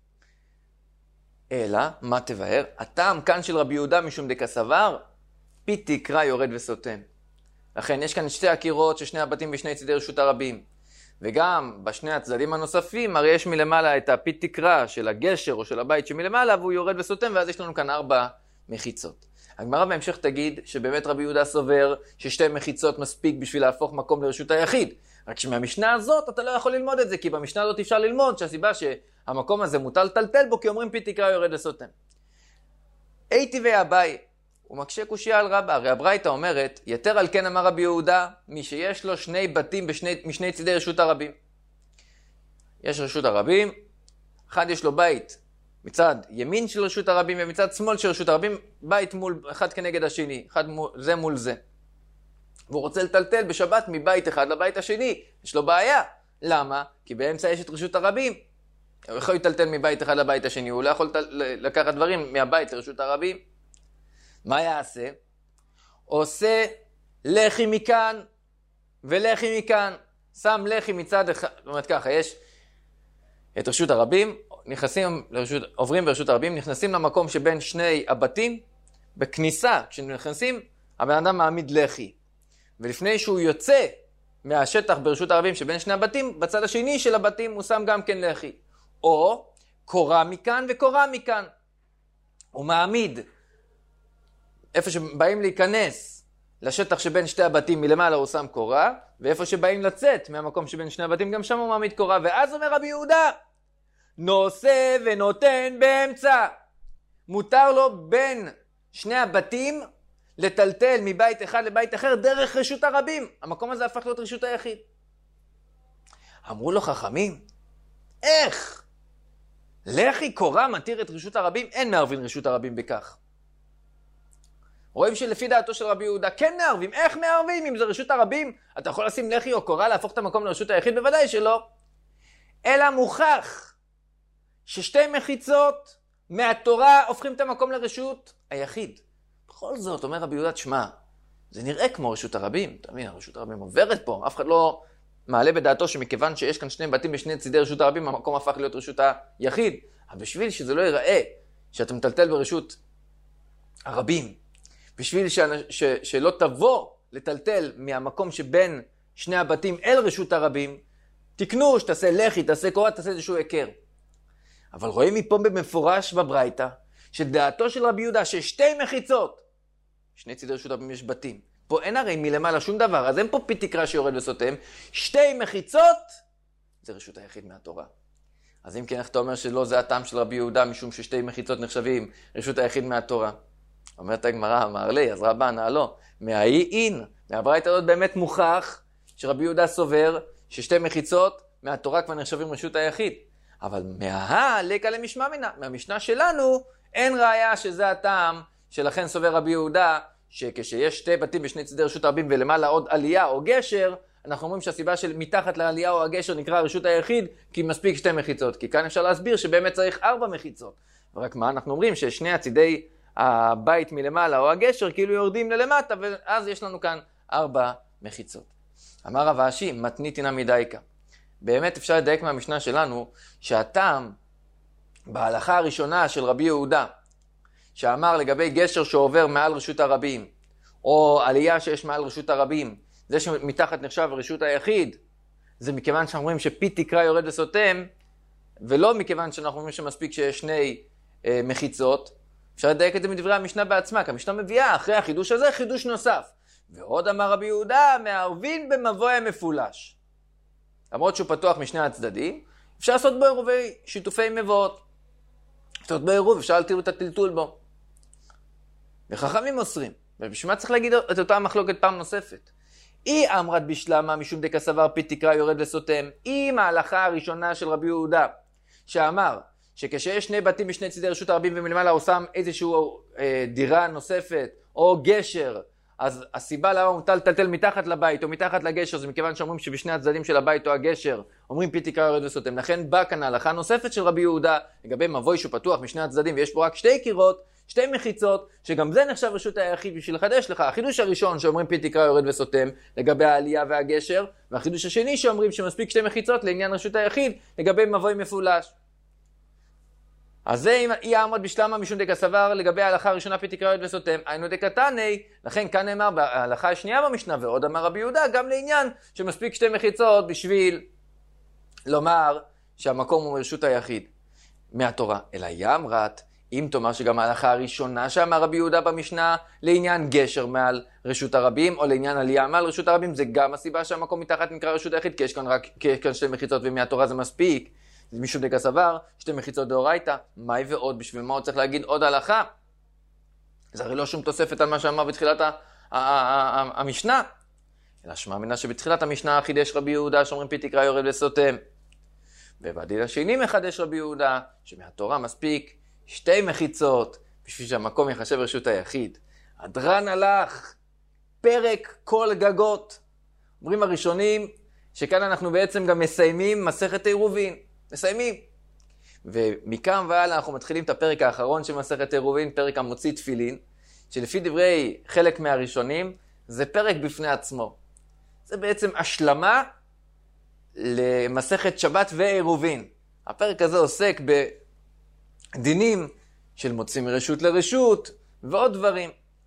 אלא, מה תבהר? הטעם כאן של רבי יהודה משום דקסבר, פי תקרה יורד וסותם. לכן יש כאן 2 הקירות של 2 הבתים בשני צידי רשות הרבים. וגם בשני הצדדים הנוספים, הרי יש מלמעלה את הפי תקרה של הגשר או של הבית שמלמעלה, והוא יורד וסותם, ואז יש לנו כאן 4 מחיצות. הגמרא בהמשך תגיד שבאמת רבי יהודה סובר ששתי מחיצות מספיק בשביל להפוך מקום לרשות היחיד. רק שמהמשנה הזאת אתה לא יכול ללמוד את זה, כי במשנה הזאת אפשר ללמוד שהסיבה שהמקום הזה מוטל טלטל בו, כי אומרים פי תקרא יורד לסותם. היטיבי אביי, הוא מקשה קושיה על רבא, הרי הברייתא אומרת, יתר על כן אמר רבי יהודה, מי שיש לו שני בתים משני צידי רשות הרבים. יש רשות הרבים, אחד יש לו בית מצד ימין של רשות הרבים ומצד שמאל של רשות הרבים, בית מול אחד כנגד השני, זה מול זה. והוא רוצה לטלטל בשבת מבית אחד לבית השני, יש לו בעיה. למה? כי באמצע יש את רשות הרבים. הוא יכול לטלטל מבית אחד לבית השני, הוא לא יכול לקחת דברים מהבית לרשות הרבים. מה יעשה? עושה לחי מכאן ולחי מכאן. שם לחי מצד אחד, זאת אומרת ככה, יש את רשות הרבים, עוברים ברשות הרבים, נכנסים למקום שבין שני הבתים, בכניסה, כשנכנסים, הבן אדם מעמיד לחי. ולפני שהוא יוצא מהשטח ברשות הרבים שבין שני הבתים, בצד השני של הבתים הוא שם גם כן לחי. או קורה מכאן וקורה מכאן. הוא מעמיד איפה שבאים להיכנס לשטח שבין שתי הבתים מלמעלה הוא שם קורה, ואיפה שבאים לצאת מהמקום שבין שני הבתים גם שם הוא מעמיד קורה. ואז אומר רבי יהודה, נושא ונותן באמצע. מותר לו בין שני הבתים לטלטל מבית אחד לבית אחר דרך רשות הרבים. המקום הזה הפך להיות רשות היחיד. אמרו לו חכמים, איך? לחי קורה מתיר את רשות הרבים? אין מערבין רשות הרבים בכך. רואים שלפי דעתו של רבי יהודה כן מערבים. איך מערבים? אם זה רשות הרבים, אתה יכול לשים לחי או קורה להפוך את המקום לרשות היחיד? בוודאי שלא. אלא מוכח ששתי מחיצות מהתורה הופכים את המקום לרשות היחיד. בכל זאת, אומר רבי יהודה, שמע, זה נראה כמו רשות הרבים. אתה מבין, רשות הרבים עוברת פה. אף אחד לא מעלה בדעתו שמכיוון שיש כאן שני בתים בשני צידי רשות הרבים, המקום הפך להיות רשות היחיד. אבל בשביל שזה לא ייראה שאתה מטלטל ברשות הרבים, בשביל שלא תבוא לטלטל מהמקום שבין שני הבתים אל רשות הרבים, תקנו, שתעשה לחי, תעשה קורה, תעשה איזשהו עקר. אבל רואים מפה במפורש בברייתא, שדעתו של רבי יהודה ששתי מחיצות, שני צידי רשות הרבים יש בתים, פה אין הרי מלמעלה שום דבר, אז אין פה פי תקרא שיורד וסותם, שתי מחיצות, זה רשות היחיד מהתורה. אז אם כן, איך אתה אומר שלא זה הטעם של רבי יהודה, משום ששתי מחיצות נחשבים רשות היחיד מהתורה? אומרת הגמרא, אמר לי, אז רבא ענה לו, מהאין, מהברייתא הזאת באמת מוכח שרבי יהודה סובר ששתי מחיצות מהתורה כבר נחשבים רשות היחיד. אבל לקה למשמע מינה, מהמשנה שלנו אין ראיה שזה הטעם, שלכן סובר רבי יהודה שכשיש שתי בתים בשני צידי רשות הרבים ולמעלה עוד עלייה או גשר, אנחנו אומרים שהסיבה של מתחת לעלייה או הגשר נקרא רשות היחיד, כי מספיק שתי מחיצות. כי כאן אפשר להסביר שבאמת צריך 4 מחיצות. ורק מה אנחנו אומרים? ששני הצידי הבית מלמעלה או הגשר כאילו יורדים ללמטה, ואז יש לנו כאן 4 מחיצות. אמר רב אשי, מתניתינא מדייקה. באמת אפשר לדייק מהמשנה שלנו שהטעם בהלכה הראשונה של רבי יהודה, שאמר לגבי גשר שעובר מעל רשות הרבים, או עלייה שיש מעל רשות הרבים, זה שמתחת נחשב רשות היחיד, זה מכיוון שאנחנו אומרים שפי תקרא יורד וסותם, ולא מכיוון שאנחנו אומרים שמספיק שיש שני מחיצות. אפשר לדייק את זה מדברי המשנה בעצמה, כי המשנה מביאה אחרי החידוש הזה חידוש נוסף. ועוד אמר רבי יהודה, מערבין במבוא המפולש. למרות שהוא פתוח משני הצדדים, אפשר לעשות בו עירובי שיתופי מבואות. אפשר לעשות בו עירוב, אפשר להתיר את הטלטול בו. וחכמים מוסרים. ובשביל מה צריך להגיד את אותה המחלוקת פעם נוספת? אי אמרת בשלמה משום דקה סבר פי תקרא יורד וסותם. אם ההלכה הראשונה של רבי יהודה, שאמר שכשיש שני בתים בשני צידי רשות הרבים ומלמעלה הוא שם איזשהו דירה נוספת או גשר, אז הסיבה למה הוא מוטל לטלטל מתחת לבית או מתחת לגשר זה מכיוון שאומרים שבשני הצדדים של הבית או הגשר אומרים פי תקרא יורד וסותם. לכן בא כאן ההלכה נוספת של רבי יהודה לגבי מבוי שהוא פתוח משני הצדדים ויש בו רק שתי קירות, שתי מחיצות, שגם זה נחשב רשות היחיד. בשביל לחדש לך החידוש הראשון שאומרים פי תקרא יורד וסותם לגבי העלייה והגשר, והחידוש השני שאומרים שמספיק שתי מחיצות לעניין רשות היחיד לגבי מבוי מפולש. אז זה אי יעמוד בשלמה משום דקה סבר לגבי ההלכה הראשונה פי תקרא יורד וסותם, היינו דקתני. לכן כאן נאמר בהלכה השנייה במשנה, ועוד אמר רבי יהודה גם לעניין שמספיק שתי מחיצות בשביל לומר שהמקום הוא רשות היחיד מהתורה. אלא יאמרת, אם תאמר שגם ההלכה הראשונה שאמר רבי יהודה במשנה לעניין גשר מעל רשות הרבים, או לעניין עלייה מעל רשות הרבים, זה גם הסיבה שהמקום מתחת נקרא רשות היחיד, כי יש כאן שתי מחיצות ומהתורה זה מספיק. מישהו דקה סבר, שתי מחיצות דאורייתא, מהי ועוד, בשביל מה עוד צריך להגיד עוד הלכה? זה הרי לא שום תוספת על מה שאמר בתחילת המשנה, אלא שמע מנה שבתחילת המשנה חידש רבי יהודה שאומרים פי תקרא יורד וסותם. ובדין השני מחדש רבי יהודה שמהתורה מספיק שתי מחיצות בשביל שהמקום יחשב רשות היחיד. הדרן הלך פרק כל גגות. אומרים הראשונים שכאן אנחנו בעצם גם מסיימים מסכת עירובין. מסיימים. ומכאן והלאה אנחנו מתחילים את הפרק האחרון של מסכת עירובין, פרק המוציא תפילין, שלפי דברי חלק מהראשונים זה פרק בפני עצמו. זה בעצם השלמה למסכת שבת ועירובין. הפרק הזה עוסק בדינים של מוצאים מרשות לרשות ועוד דברים.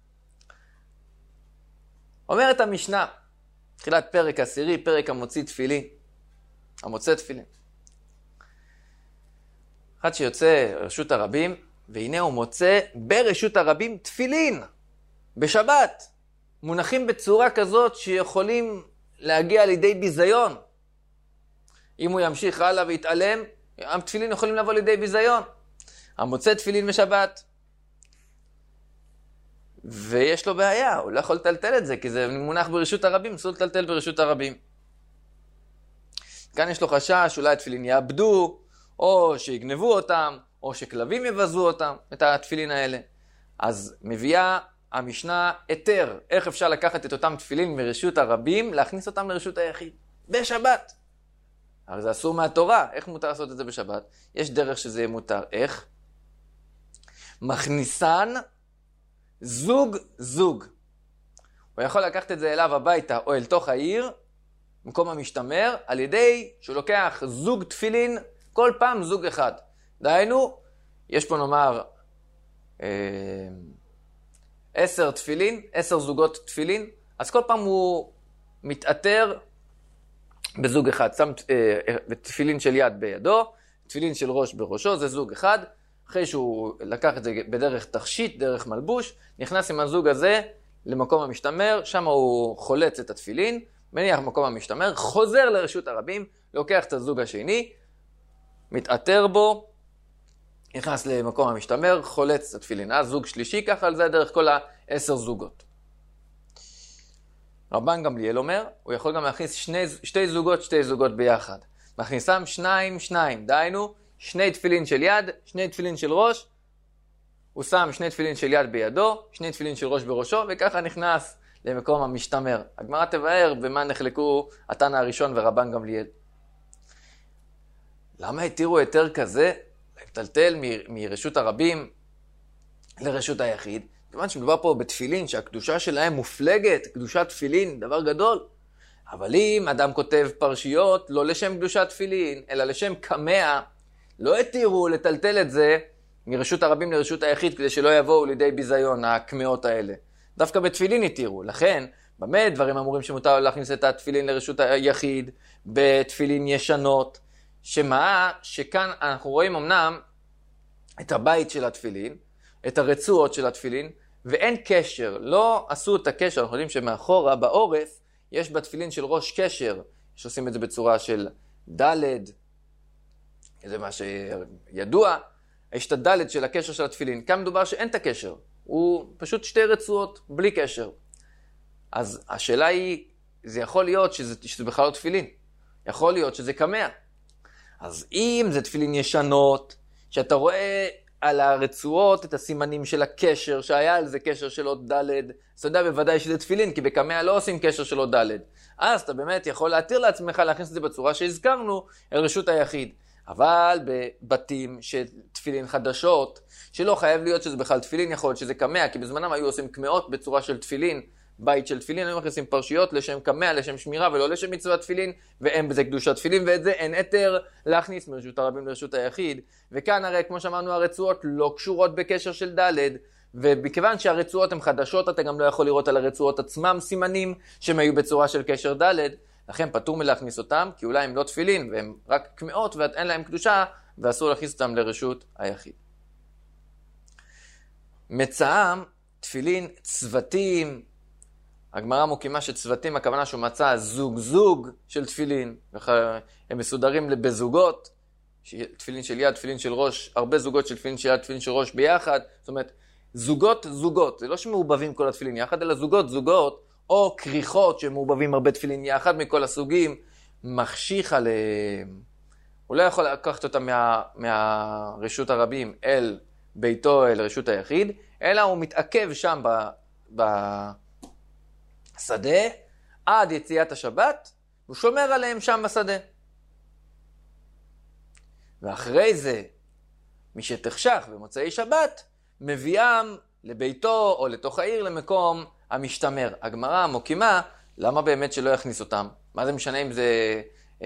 אומרת המשנה, תחילת פרק עשירי, פרק המוציא תפילין, המוצא תפילין. אחד שיוצא רשות הרבים, והנה הוא מוצא ברשות הרבים תפילין, בשבת. מונחים בצורה כזאת שיכולים להגיע לידי ביזיון. אם הוא ימשיך הלאה ויתעלם, התפילין יכולים לבוא לידי ביזיון. המוצא תפילין בשבת. ויש לו בעיה, הוא לא יכול לטלטל את זה, כי זה מונח ברשות הרבים, אסור לטלטל ברשות הרבים. כאן יש לו חשש, אולי התפילין יאבדו, או שיגנבו אותם, או שכלבים יבזו אותם, את התפילין האלה. אז מביאה המשנה היתר, איך אפשר לקחת את אותם תפילין מרשות הרבים, להכניס אותם לרשות היחיד, בשבת. הרי זה אסור מהתורה, איך מותר לעשות את זה בשבת? יש דרך שזה יהיה מותר, איך? מכניסן זוג זוג. הוא יכול לקחת את זה אליו הביתה או אל תוך העיר, מקום המשתמר, על ידי שהוא לוקח זוג תפילין, כל פעם זוג אחד. דהיינו, יש פה נאמר 10 תפילין, 10 זוגות תפילין, אז כל פעם הוא מתאתר בזוג אחד, שם תפילין של יד בידו, תפילין של ראש בראשו, זה זוג אחד. אחרי שהוא לקח את זה בדרך תכשיט, דרך מלבוש, נכנס עם הזוג הזה למקום המשתמר, שם הוא חולץ את התפילין, מניח במקום המשתמר, חוזר לרשות הרבים, לוקח את הזוג השני, מתאתר בו, נכנס למקום המשתמר, חולץ את התפילין. אז זוג שלישי, ככה על זה דרך כל 10 זוגות. רבן גמליאל אומר, הוא יכול גם להכניס שתי זוגות ביחד. מכניסם 2, דהיינו, 2 תפילין של יד, 2 תפילין של ראש, הוא שם 2 תפילין של יד בידו, 2 תפילין של ראש בראשו, וככה נכנס למקום המשתמר. הגמרא תבאר במה נחלקו התנא הראשון ורבן גמליאל. למה התירו היתר כזה לטלטל מרשות הרבים לרשות היחיד? כיוון שמדובר פה בתפילין שהקדושה שלהם מופלגת, קדושת תפילין, דבר גדול. אבל אם אדם כותב פרשיות לא לשם קדושת תפילין, אלא לשם קמע, לא התירו לטלטל את זה מרשות הרבים לרשות היחיד, כדי שלא יבואו לידי ביזיון הקמעות האלה. דווקא בתפילין התירו. לכן, במה דברים אמורים שמותר להכניס את התפילין לרשות היחיד, בתפילין ישנות, שכאן אנחנו רואים אמנם את הבית של התפילין, את הרצועות של התפילין, ואין קשר, לא עשו את הקשר. אנחנו יודעים שמאחורה בעורף יש בתפילין של ראש קשר, שעושים את זה בצורה של דלת, זה מה שידוע, יש את הדלת של הקשר של התפילין. כאן מדובר שאין את הקשר, הוא פשוט 2 רצועות בלי קשר. אז השאלה היא, זה יכול להיות שזה בכלל לא תפילין, יכול להיות שזה קמע. אז אם זה תפילין ישנות, שאתה רואה על הרצועות את הסימנים של הקשר, שהיה על זה קשר של עוד דלת, אז אתה יודע בוודאי שזה תפילין, כי בקמע לא עושים קשר של עוד דלת. אז אתה באמת יכול להתיר לעצמך להכניס את זה בצורה שהזכרנו אל רשות היחיד. אבל בבתים של תפילין חדשות, שלא חייב להיות שזה בכלל תפילין, יכול להיות שזה קמע, כי בזמנם היו עושים קמעות בצורה של תפילין, בית של תפילין, היו מכניסים פרשיות לשם קמע, לשם שמירה, ולא לשם מצוות תפילין, ואין בזה קדושת תפילין, ואת זה אין היתר להכניס מרשות הרבים לרשות היחיד. וכאן הרי, כמו שאמרנו, הרצועות לא קשורות בקשר של דלת, ובכיוון שהרצועות הן חדשות, אתה גם לא יכול לראות על הרצועות עצמם סימנים שהם היו בצורה של קשר דלת, לכן פטור מלהכניס אותם, כי אולי הם לא תפילין, והם רק קמעות ואין להם קדושה, ואסור להכניס אותם לרשות היחיד. מצאם תפילין צוותים. הגמרא מוקימה שצוותים, הכוונה שהוא מצא זוג של תפילין. הם מסודרים בזוגות, תפילין של יד, תפילין של ראש, הרבה זוגות של תפילין של יד, תפילין של ראש ביחד. זאת אומרת, זוגות. זה לא שמעובבים כל התפילין יחד, אלא זוגות, או כריכות שמעובבים הרבה תפילין יחד מכל הסוגים, מחשיך עליהם. הוא לא יכול לקחת אותם מהרשות הרבים אל ביתו, אל רשות היחיד, אלא הוא מתעכב שם בשדה עד יציאת השבת, הוא שומר עליהם שם בשדה. ואחרי זה, מי שתחשך במוצאי שבת, מביאם לביתו או לתוך העיר למקום המשתמר. הגמרא מוקימה, למה באמת שלא יכניס אותם? מה זה משנה אם זה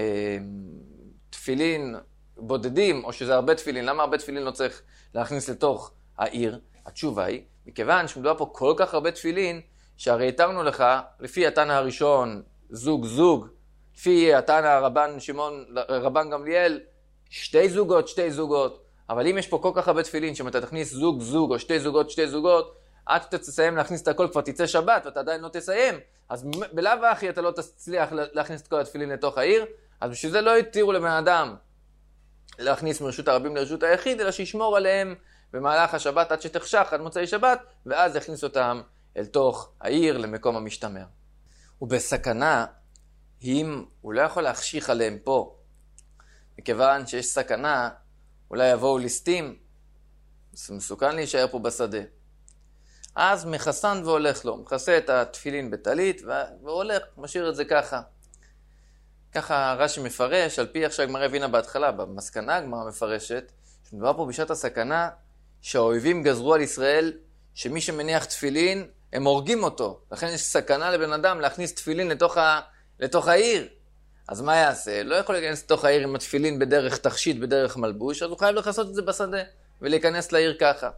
תפילין בודדים או שזה הרבה תפילין? למה הרבה תפילין לא צריך להכניס לתוך העיר? התשובה היא, מכיוון שמדובר פה כל כך הרבה תפילין, שהרי התרנו לך, לפי התנא הראשון, זוג, לפי התנא רבן גמליאל, שתי זוגות, אבל אם יש פה כל כך הרבה תפילין, שאם אתה תכניס זוג, או שתי זוגות, עד שאתה תסיים להכניס את הכל, כבר תצא שבת, ואתה עדיין לא תסיים, אז בלאו הכי אתה לא תצליח להכניס את כל התפילין לתוך העיר, אז בשביל זה לא יתירו לבן אדם להכניס מרשות הרבים לרשות היחיד, אלא שישמור עליהם במהלך השבת עד שתחשך, עד מוצאי שבת, ואז יכניס אותם אל תוך העיר למקום המשתמר. ובסכנה, אם הוא לא יכול להחשיך עליהם פה, מכיוון שיש סכנה, אולי יבואו ליסטים, זה מסוכן להישאר פה בשדה. אז מחסן והולך לו, מכסה את התפילין בטלית והולך, משאיר את זה ככה. ככה רש"י מפרש, על פי איך שהגמרא הבינה בהתחלה, במסקנה הגמרא מפרשת, שמדובר פה בשעת הסכנה, שהאויבים גזרו על ישראל, שמי שמניח תפילין, הם הורגים אותו. לכן יש סכנה לבן אדם להכניס תפילין לתוך העיר. אז מה יעשה? לא יכול להיכנס לתוך העיר עם התפילין בדרך תכשיט, בדרך מלבוש, אז הוא חייב לחסות את זה בשדה, ולהיכנס לעיר ככה.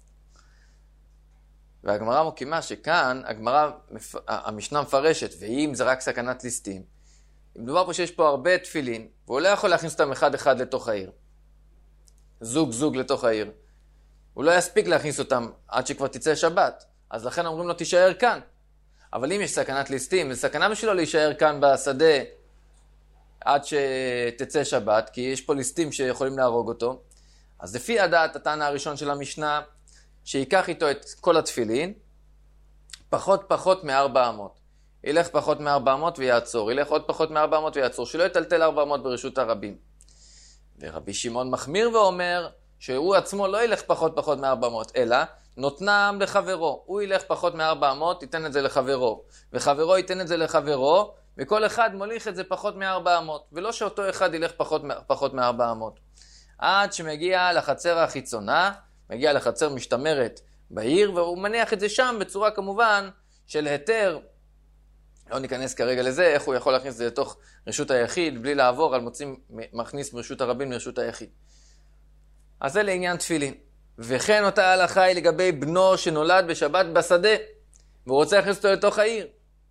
והגמרא מוקימה שכאן, המשנה מפרשת, ואם זה רק סכנת ליסטים, מדובר פה שיש פה הרבה תפילין, והוא לא יכול להכניס אותם אחד לתוך העיר. זוג לתוך העיר. הוא לא יספיק להכניס אותם עד שכבר תצא שבת, אז לכן אומרים לו תישאר כאן. אבל אם יש סכנת ליסטים, זה סכנה בשבילו להישאר כאן בשדה עד שתצא שבת, כי יש פה ליסטים שיכולים להרוג אותו. אז לפי הדעת התנא הראשון של המשנה, שיקח איתו את כל התפילין, פחות מ-400. ילך פחות מ-400 ויעצור, ילך עוד פחות מ-400 ויעצור, שלא יטלטל 400 ברשות הרבים. ורבי שמעון מחמיר ואומר, שהוא עצמו לא ילך פחות מ-400, אלא נותנם לחברו. הוא ילך פחות מ-400, ייתן את זה לחברו. וחברו ייתן את זה לחברו, וכל אחד מוליך את זה פחות מ-400. ולא שאותו אחד ילך פחות מ-400. עד שמגיע לחצר החיצונה, מגיע לחצר משתמרת בעיר, והוא מניח את זה שם בצורה כמובן של היתר. לא ניכנס כרגע לזה, איך הוא יכול להכניס את זה לתוך רשות היחיד, בלי לעבור על מכניס מרשות הרבים לרשות היחיד. אז זה לעניין תפילין. וכן אותה ההלכה היא לגבי בנו שנולד בשבת בשדה, והוא רוצה להכניס אותו לתוך העיר.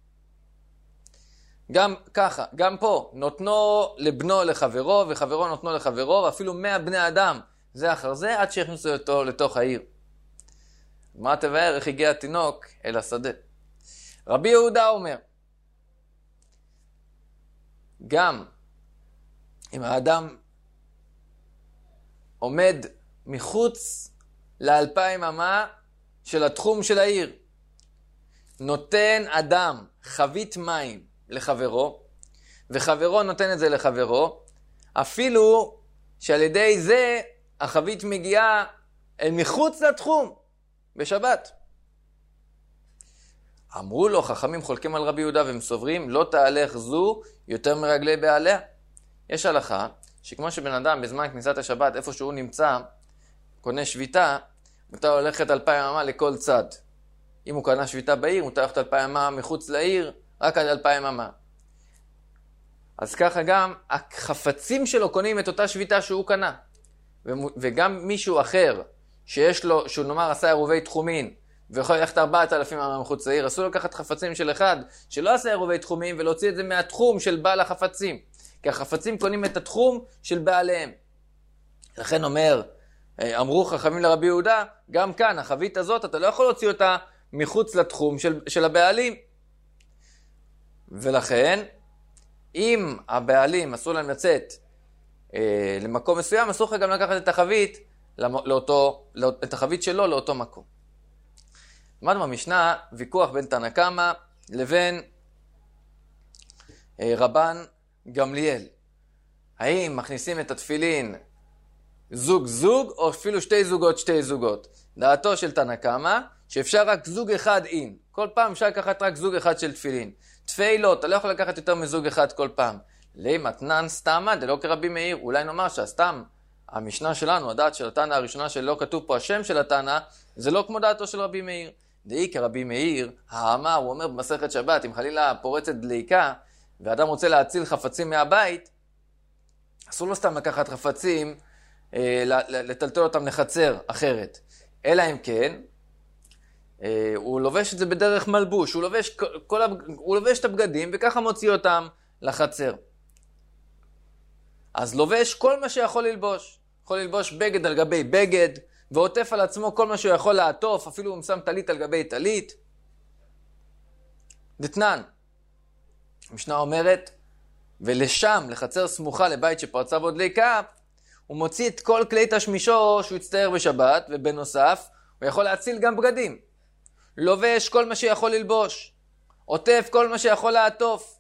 גם ככה, גם פה, נותנו לבנו לחברו, וחברו נותנו לחברו, ואפילו 100 בני אדם, זה אחר זה, עד שיכניסו אותו לתוך העיר. מה תבאר, איך הגיע התינוק אל השדה? רבי יהודה אומר, גם אם האדם עומד מחוץ ל2,000 אמה של התחום של העיר, נותן אדם חבית מים לחברו, וחברו נותן את זה לחברו, אפילו שעל ידי זה החבית מגיעה אל מחוץ לתחום בשבת. אמרו לו, חכמים חולקים על רבי יהודה והם סוברים, לא תהלך זו יותר מרגלי בעליה. יש הלכה שכמו שבן אדם בזמן כניסת השבת, איפה שהוא נמצא, קונה שביתה, מותר ללכת 2,000 אמה לכל צד. אם הוא קנה שביתה בעיר, מותר ללכת 2,000 אמה מחוץ לעיר, רק עד 2,000 אמה. אז ככה גם החפצים שלו קונים את אותה שביתה שהוא קנה. וגם מישהו אחר, שיש לו, שהוא נאמר עשה עירובי תחומין, ויכול ללכת 4,000 אמה מחוץ לעיר, אסור לקחת חפצים של אחד, שלא עשה עירובי תחומים, ולהוציא את זה מהתחום של בעל החפצים. כי החפצים קונים את התחום של בעליהם. לכן אומר אמרו חכמים לרבי יהודה, גם כאן, החבית הזאת, אתה לא יכול להוציא אותה מחוץ לתחום של הבעלים. ולכן, אם הבעלים אסור להם לצאת למקום מסוים, אסור לך גם לקחת את החבית, את החבית שלו לאותו מקום. למדנו במשנה ויכוח בין תנא קמא לבין רבן גמליאל. האם מכניסים את התפילין זוג או אפילו שתי זוגות? דעתו של תנא קמא שאפשר רק זוג אחד אין. כל פעם אפשר לקחת רק זוג אחד של תפילין. תפילות, אתה לא יכול לקחת יותר מזוג אחד כל פעם. למתנן סתמא דלא כרבי מאיר. אולי נאמר שהסתם המשנה שלנו, הדעת של התנא הראשונה שלא כתוב פה השם של התנא, זה לא כמו דעתו של רבי מאיר. דאי כרבי מאיר, האמר, הוא אומר במסכת שבת, אם חלילה פורצת דליקה, ואדם רוצה להציל חפצים מהבית, אסור לו סתם לקחת חפצים, לטלטל אותם לחצר אחרת. אלא אם כן, הוא לובש את זה בדרך מלבוש, הוא לובש את הבגדים וככה מוציא אותם לחצר. אז לובש כל מה שיכול ללבוש. יכול ללבוש בגד על גבי בגד, ועוטף על עצמו כל מה שהוא יכול לעטוף, אפילו הוא שם טלית על גבי טלית. דתנן, המשנה אומרת, ולשם, לחצר סמוכה לבית שפרצה בו דליקה, הוא מוציא את כל כלי תשמישו שהוא יצטער בשבת, ובנוסף, הוא יכול להציל גם בגדים. לובש כל מה שיכול ללבוש, עוטף כל מה שיכול לעטוף.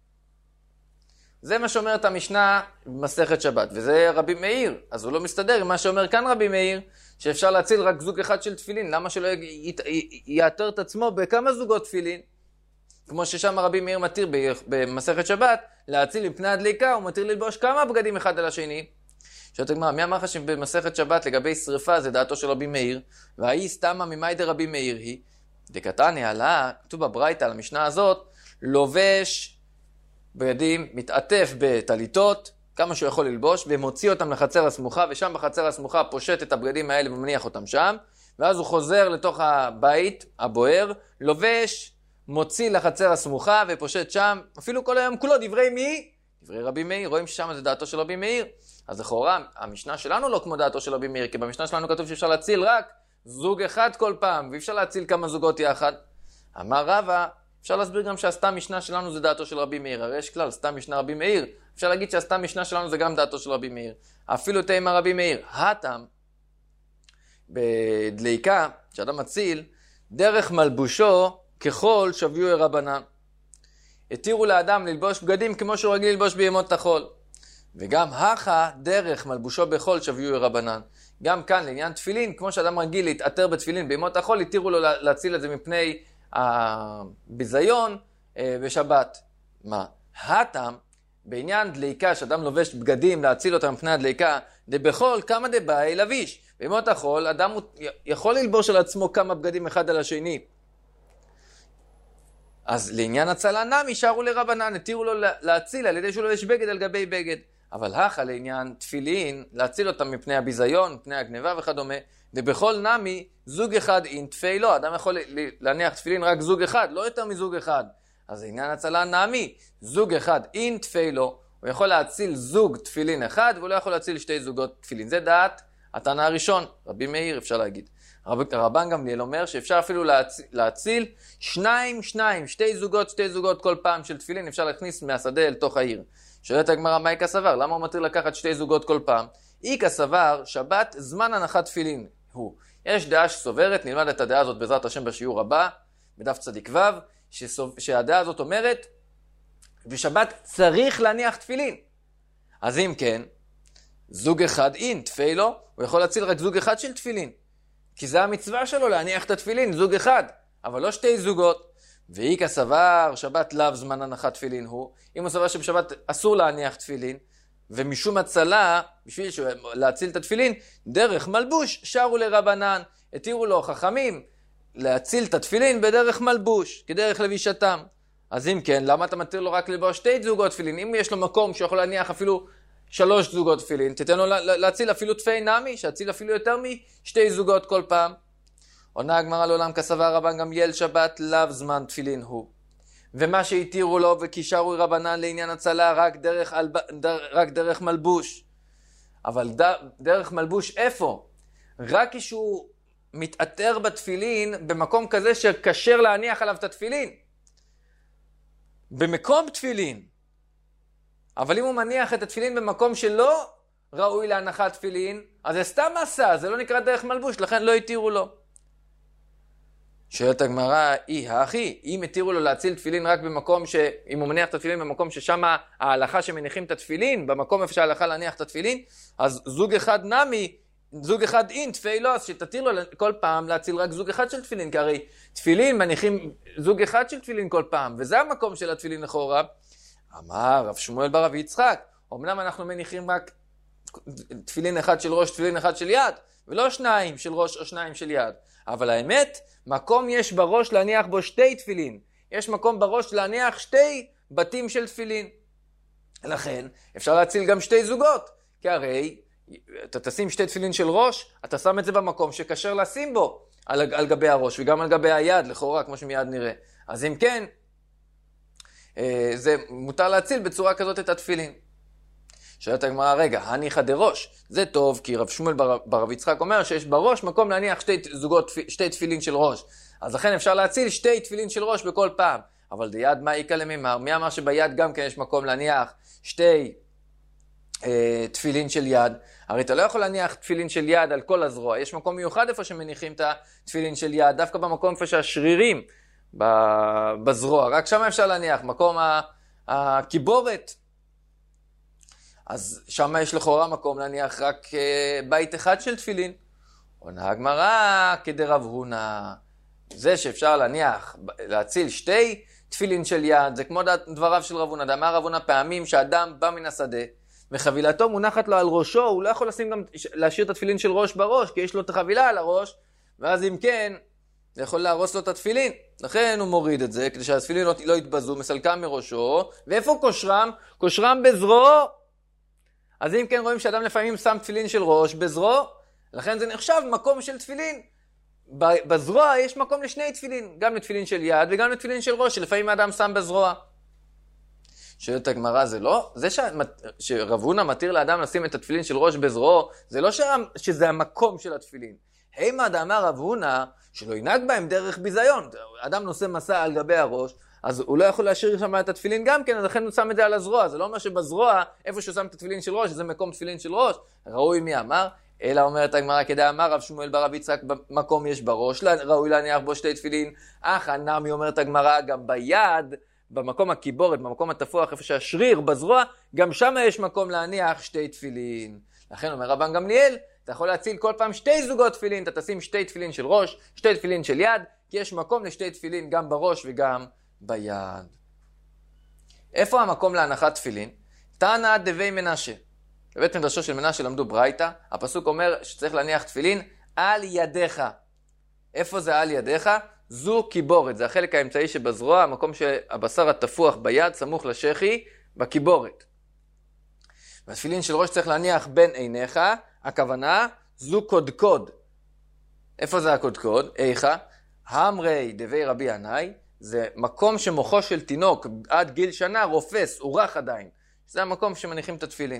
זה מה שאומרת המשנה במסכת שבת, וזה רבי מאיר, אז הוא לא מסתדר עם מה שאומר כאן רבי מאיר, שאפשר להציל רק זוג אחד של תפילין, למה שלא יאתר את עצמו בכמה זוגות תפילין? כמו ששם רבי מאיר מתיר במסכת שבת, להציל מפני הדליקה, הוא מתיר ללבוש כמה בגדים אחד על השני. שואלת הגמרא, מי אמר לך שבמסכת שבת לגבי שריפה זה דעתו של רבי מאיר, והיא סתמא ממאי דרבי מאיר היא? דקתני עלה, כתוב בברייתא על המשנה הזאת, לובש בגדים, מתעטף בטליתות, כמה שהוא יכול ללבוש, ומוציא אותם לחצר הסמוכה, ושם בחצר הסמוכה פושט את הבגדים האלה ומניח אותם שם, ואז הוא חוזר לתוך הבית הבוער, לובש, מוציא לחצר הסמוכה ופושט שם, אפילו כל היום כולו דברי מי? דברי רבי מאיר, רואים ששם זה דעתו של רבי מאיר. אז לכאורה, המשנה שלנו לא כמו דעתו של רבי מאיר, כי במשנה שלנו כתוב שאפשר להציל רק זוג אחד כל פעם, ואי אפשר להציל כמה זוגות יחד. אמר רבא, אפשר להסביר גם שהסתם משנה שלנו זה דעתו של רבי מאיר, הרי יש כלל, סתם משנה רבי מאיר, אפשר להגיד שהסתם משנה שלנו זה גם דעתו של רבי מאיר. אפילו תימא רבי מאיר, הטעם, בדליקה, שאדם מציל, דרך מלבושו ככל שביעי רבנן. התירו לאדם ללבוש בגדים כמו שהוא רגיל ללבוש בימות החול. וגם הכה דרך מלבושו בחול שביעי רבנן. גם כאן לעניין תפילין, כמו שאדם רגיל להתעטר בתפילין בימות החול, התירו לו להציל את זה מפני הביזיון בשבת. מה? הטעם, בעניין דליקה, שאדם לובש בגדים להציל אותם מפני הדליקה, דבחול כמה דבאי לביש. בימות החול, אדם יכול ללבוש על עצמו כמה בגדים אחד על השני. אז לעניין הצלה נמי שערו לרבנן, התירו לו להציל על ידי שהוא לובש בגד על גבי בגד. אבל הכה לעניין תפילין, להציל אותם מפני הביזיון, מפני הגניבה וכדומה, ובכל נמי זוג אחד אין תפילו, אדם יכול להניח תפילין רק זוג אחד, לא יותר מזוג אחד. אז לעניין הצלה נמי, זוג אחד אין תפילו, הוא יכול להציל זוג תפילין אחד, והוא לא יכול להציל שתי זוגות תפילין. זה דעת התנא הראשון, רבי מאיר אפשר להגיד. רבן גמליאל אומר שאפשר אפילו להציל שתי זוגות כל פעם של תפילין, אפשר להכניס מהשדה אל תוך העיר. שואלת הגמרא, מה איכא סבר? למה הוא מתיר לקחת שתי זוגות כל פעם? איכא סבר, שבת זמן הנחת תפילין הוא. יש דעה שסוברת, נלמד את הדעה הזאת בעזרת השם בשיעור הבא, בדף צדיק ו', שהדעה הזאת אומרת, בשבת צריך להניח תפילין. אז אם כן, זוג אחד אין, תפילו, הוא יכול להציל רק זוג אחד של תפילין. כי זה המצווה שלו להניח את התפילין, זוג אחד, אבל לא שתי זוגות. ואיכא סבר, שבת לאו זמן הנחת תפילין הוא. אם הוא סבר שבשבת אסור להניח תפילין, ומשום הצלה, בשביל להציל את התפילין, דרך מלבוש שרו לרבנן. התירו לו חכמים להציל את התפילין בדרך מלבוש, כדרך לבישתם. אז אם כן, למה אתה מתיר לו רק לבוש שתי זוגות תפילין? אם יש לו מקום שיכול להניח אפילו 3 זוגות תפילין, תתן לו להציל אפילו תפי נמי, שיציל אפילו יותר משתי זוגות כל פעם. עונה הגמרא לעולם כסבר רבן גמליאל, שבת לאו זמן תפילין הוא. ומה שהתירו לו וקישרו רבנן לעניין הצלה רק דרך מלבוש. אבל דרך מלבוש איפה? רק כשהוא מתאתר בתפילין במקום כזה שקשר להניח עליו את התפילין. במקום תפילין. אבל אם הוא מניח את התפילין במקום שלא ראוי להנחת תפילין, אז זה סתם מסע, זה לא נקרא דרך מלבוש, לכן לא התירו לו. שואלת הגמרא, אם התירו לו להציל תפילין רק במקום אם הוא מניח את התפילין במקום ששם ההלכה שמניחים את התפילין, במקום איפה שההלכה להניח את התפילין, אז זוג אחד אין תפילו, אז שתתיר לו כל פעם להציל רק זוג אחד של תפילין, כי הרי תפילין מניחים זוג אחד של תפילין כל פעם, וזה המקום של התפילין לכאורה. אמר רב שמואל בר רבי יצחק, אמנם אנחנו מניחים רק תפילין אחד של ראש, תפילין אחד של יד, ולא שניים של ראש או שניים של יד. אבל האמת, מקום יש בראש להניח בו שתי תפילין. יש מקום בראש להניח שתי בתים של תפילין. לכן, אפשר להציל גם שתי זוגות. כי הרי, אתה תשים שתי תפילין של ראש, אתה שם את זה במקום שקשר לשים בו על גבי הראש, וגם על גבי היד, לכאורה, כמו שמיד נראה. אז אם כן, זה מותר להציל בצורה כזאת את התפילין. שואלת הגמרא, רגע, הניחא דראש. זה טוב, כי רב שמואל בר רבי יצחק אומר שיש בראש מקום להניח שתי תפילין של ראש. אז לכן אפשר להציל שתי תפילין של ראש בכל פעם. אבל דיד מה איקא למימר? מי אמר שביד גם כן יש מקום להניח שתי תפילין של יד? הרי אתה לא יכול להניח תפילין של יד על כל הזרוע. יש מקום מיוחד איפה שמניחים את התפילין של יד, דווקא במקום איפה שהשרירים בזרוע. רק שם אפשר להניח, מקום הקיבורת. אז שם יש לכאורה מקום להניח רק בית אחד של תפילין. עונה הגמרא כדרב הונא. זה שאפשר להציל שתי תפילין של יד, זה כמו דבריו של רב הונא. דאמר רב הונא, פעמים שאדם בא מן השדה, וחבילתו מונחת לו על ראשו, הוא לא יכול להשאיר את התפילין של ראש בראש, כי יש לו את החבילה על הראש, ואז אם כן, זה יכול להרוס לו את התפילין. לכן הוא מוריד את זה, כדי שהתפילין לא יתבזו, מסלקם מראשו. ואיפה קושרם? קושרם בזרועו. אז אם כן רואים שאדם לפעמים שם תפילין של ראש בזרוע, לכן זה נחשב מקום של תפילין. בזרוע יש מקום לשני תפילין, גם לתפילין של יד וגם לתפילין של ראש, שלפעמים האדם שם בזרוע. שואלת הגמרא, זה לא? זה שרב הונא מתיר לאדם לשים את התפילין של ראש בזרועו, זה לא שזה המקום של התפילין. הימא דאמר רב הונא, שלא ינהג בהם דרך ביזיון. אדם נושא מסע על גבי הראש, אז הוא לא יכול להשאיר שם את התפילין גם כן, אז לכן הוא שם את זה על הזרוע. זה לא אומר שבזרוע, איפה שהוא שם את התפילין של ראש, זה מקום תפילין של ראש. ראוי מי אמר? אלא אומרת הגמרא, כדאי אמר רב שמואל בר רבי יצחק, במקום יש בראש, ראוי להניח בו שתי תפילין. אך הנמי אומרת הגמרא, גם ביד, במקום הקיבורת, במקום התפוח, איפה שהשריר בזרוע, גם שם יש מקום להניח שתי תפילין. לכן אומר רבן גמליאל, אתה יכול להציל כל פעם שתי זוגות תפילין, אתה תשים שתי תפילין של ראש, שתי תפילין של יד, כי יש מקום לשתי תפילין גם בראש וגם ביד. איפה המקום להנחת תפילין? תנא דבי מנשה. בבית מדרשו של מנשה למדו ברייתא, הפסוק אומר שצריך להניח תפילין על ידיך. איפה זה על ידיך? זו קיבורת, זה החלק האמצעי שבזרוע, המקום שהבשר התפוח ביד סמוך לשכי בקיבורת. והתפילין של ראש צריך להניח בין עיניך, הכוונה זו קודקוד. איפה זה הקודקוד? איכה? המרי דבי רבי ינאי, זה מקום שמוחו של תינוק עד גיל שנה רופס, הוא רך עדיין. זה המקום שמניחים את התפילין.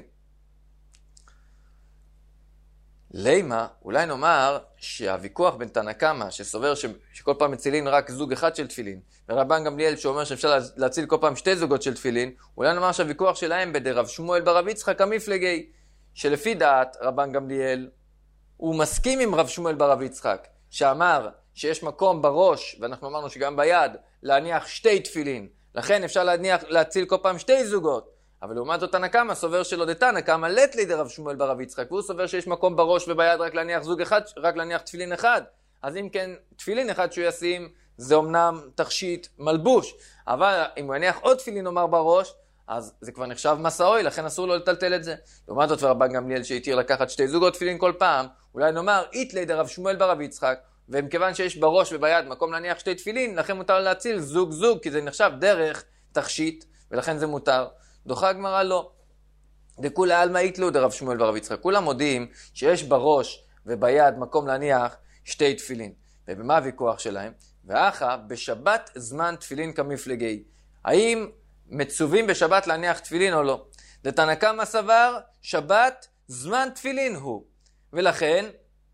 לימה, אולי נאמר שהוויכוח בין תנא קמא שסובר שכל פעם מצילין רק זוג אחד של תפילין, ורבן גמליאל שאומר שאפשר להציל כל פעם שתי זוגות של תפילין, אולי נאמר שהוויכוח שלהם בדרב שמואל בר רבי יצחק המפלגי, שלפי דעת רבן גמליאל הוא מסכים עם רב שמואל בר רבי יצחק, שאמר שיש מקום בראש, ואנחנו אמרנו שגם ביד, להניח שתי תפילין, לכן אפשר להציל כל פעם שתי זוגות. אבל לעומת זאת תנא קמא סובר שלא דתנא קמא לית לי דרב שמואל בר רבי יצחק, והוא סובר שיש מקום בראש וביד רק להניח זוג אחד, רק להניח תפילין אחד. אז אם כן, תפילין אחד שהוא ישים, זה אומנם תכשיט מלבוש, אבל אם הוא יניח עוד תפילין נאמר בראש, אז זה כבר נחשב מסעוי, לכן אסור לו לטלטל את זה. לעומת זאת ורבן גמליאל שהתיר לקחת שתי זוגות תפילין כל פעם, אולי נאמר אית לי דרב שמואל בר רבי יצחק, ומכיוון שיש בראש וביד מקום להניח שתי תפילין, לכן מותר להציל זוג זוג, כי זה נחשב דרך תכשיט, ולכן זה מותר. דוחה הגמרא לא. דכולי עלמא איתלו דרב שמואל בר רבי יצחק. כולם מודיעים שיש בראש וביד מקום להניח שתי תפילין. ובמה הוויכוח שלהם? ואחא בשבת זמן תפילין כמפלגי. האם מצווים בשבת להניח תפילין או לא? דתנא קמא סבר שבת זמן תפילין הוא. ולכן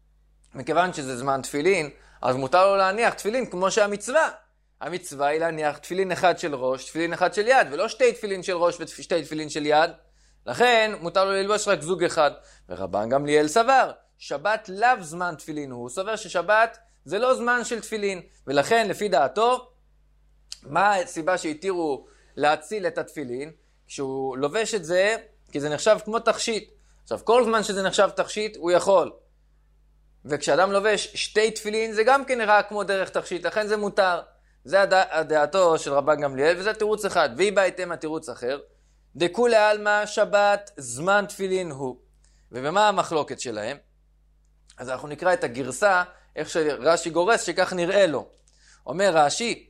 מכיוון שזה זמן תפילין, אז מותר לו להניח תפילין כמו שהמצווה. המצווה היא להניח תפילין אחד של ראש, תפילין אחד של יד, ולא שתי תפילין של ראש ושתי תפילין של יד. לכן מותר לו ללבוש רק זוג אחד. ורבן גמליאל סבר, שבת לאו זמן תפילין הוא. הוא סובר ששבת זה לא זמן של תפילין. ולכן לפי דעתו, מה הסיבה שהתירו להציל את התפילין? כשהוא לובש את זה, כי זה נחשב כמו תכשיט. עכשיו, כל זמן שזה נחשב תכשיט, הוא יכול. וכשאדם לובש שתי תפילין, זה גם כן נראה כמו דרך תכשיט, לכן זה מותר. זה הדעתו של רבן גמליאל, וזה תירוץ אחד. והיא בהתאם התירוץ אחר. דכולי עלמא שבת זמן תפילין הוא. ובמה המחלוקת שלהם? אז אנחנו נקרא את הגרסה, איך שרש"י גורס, שכך נראה לו. אומר רש"י,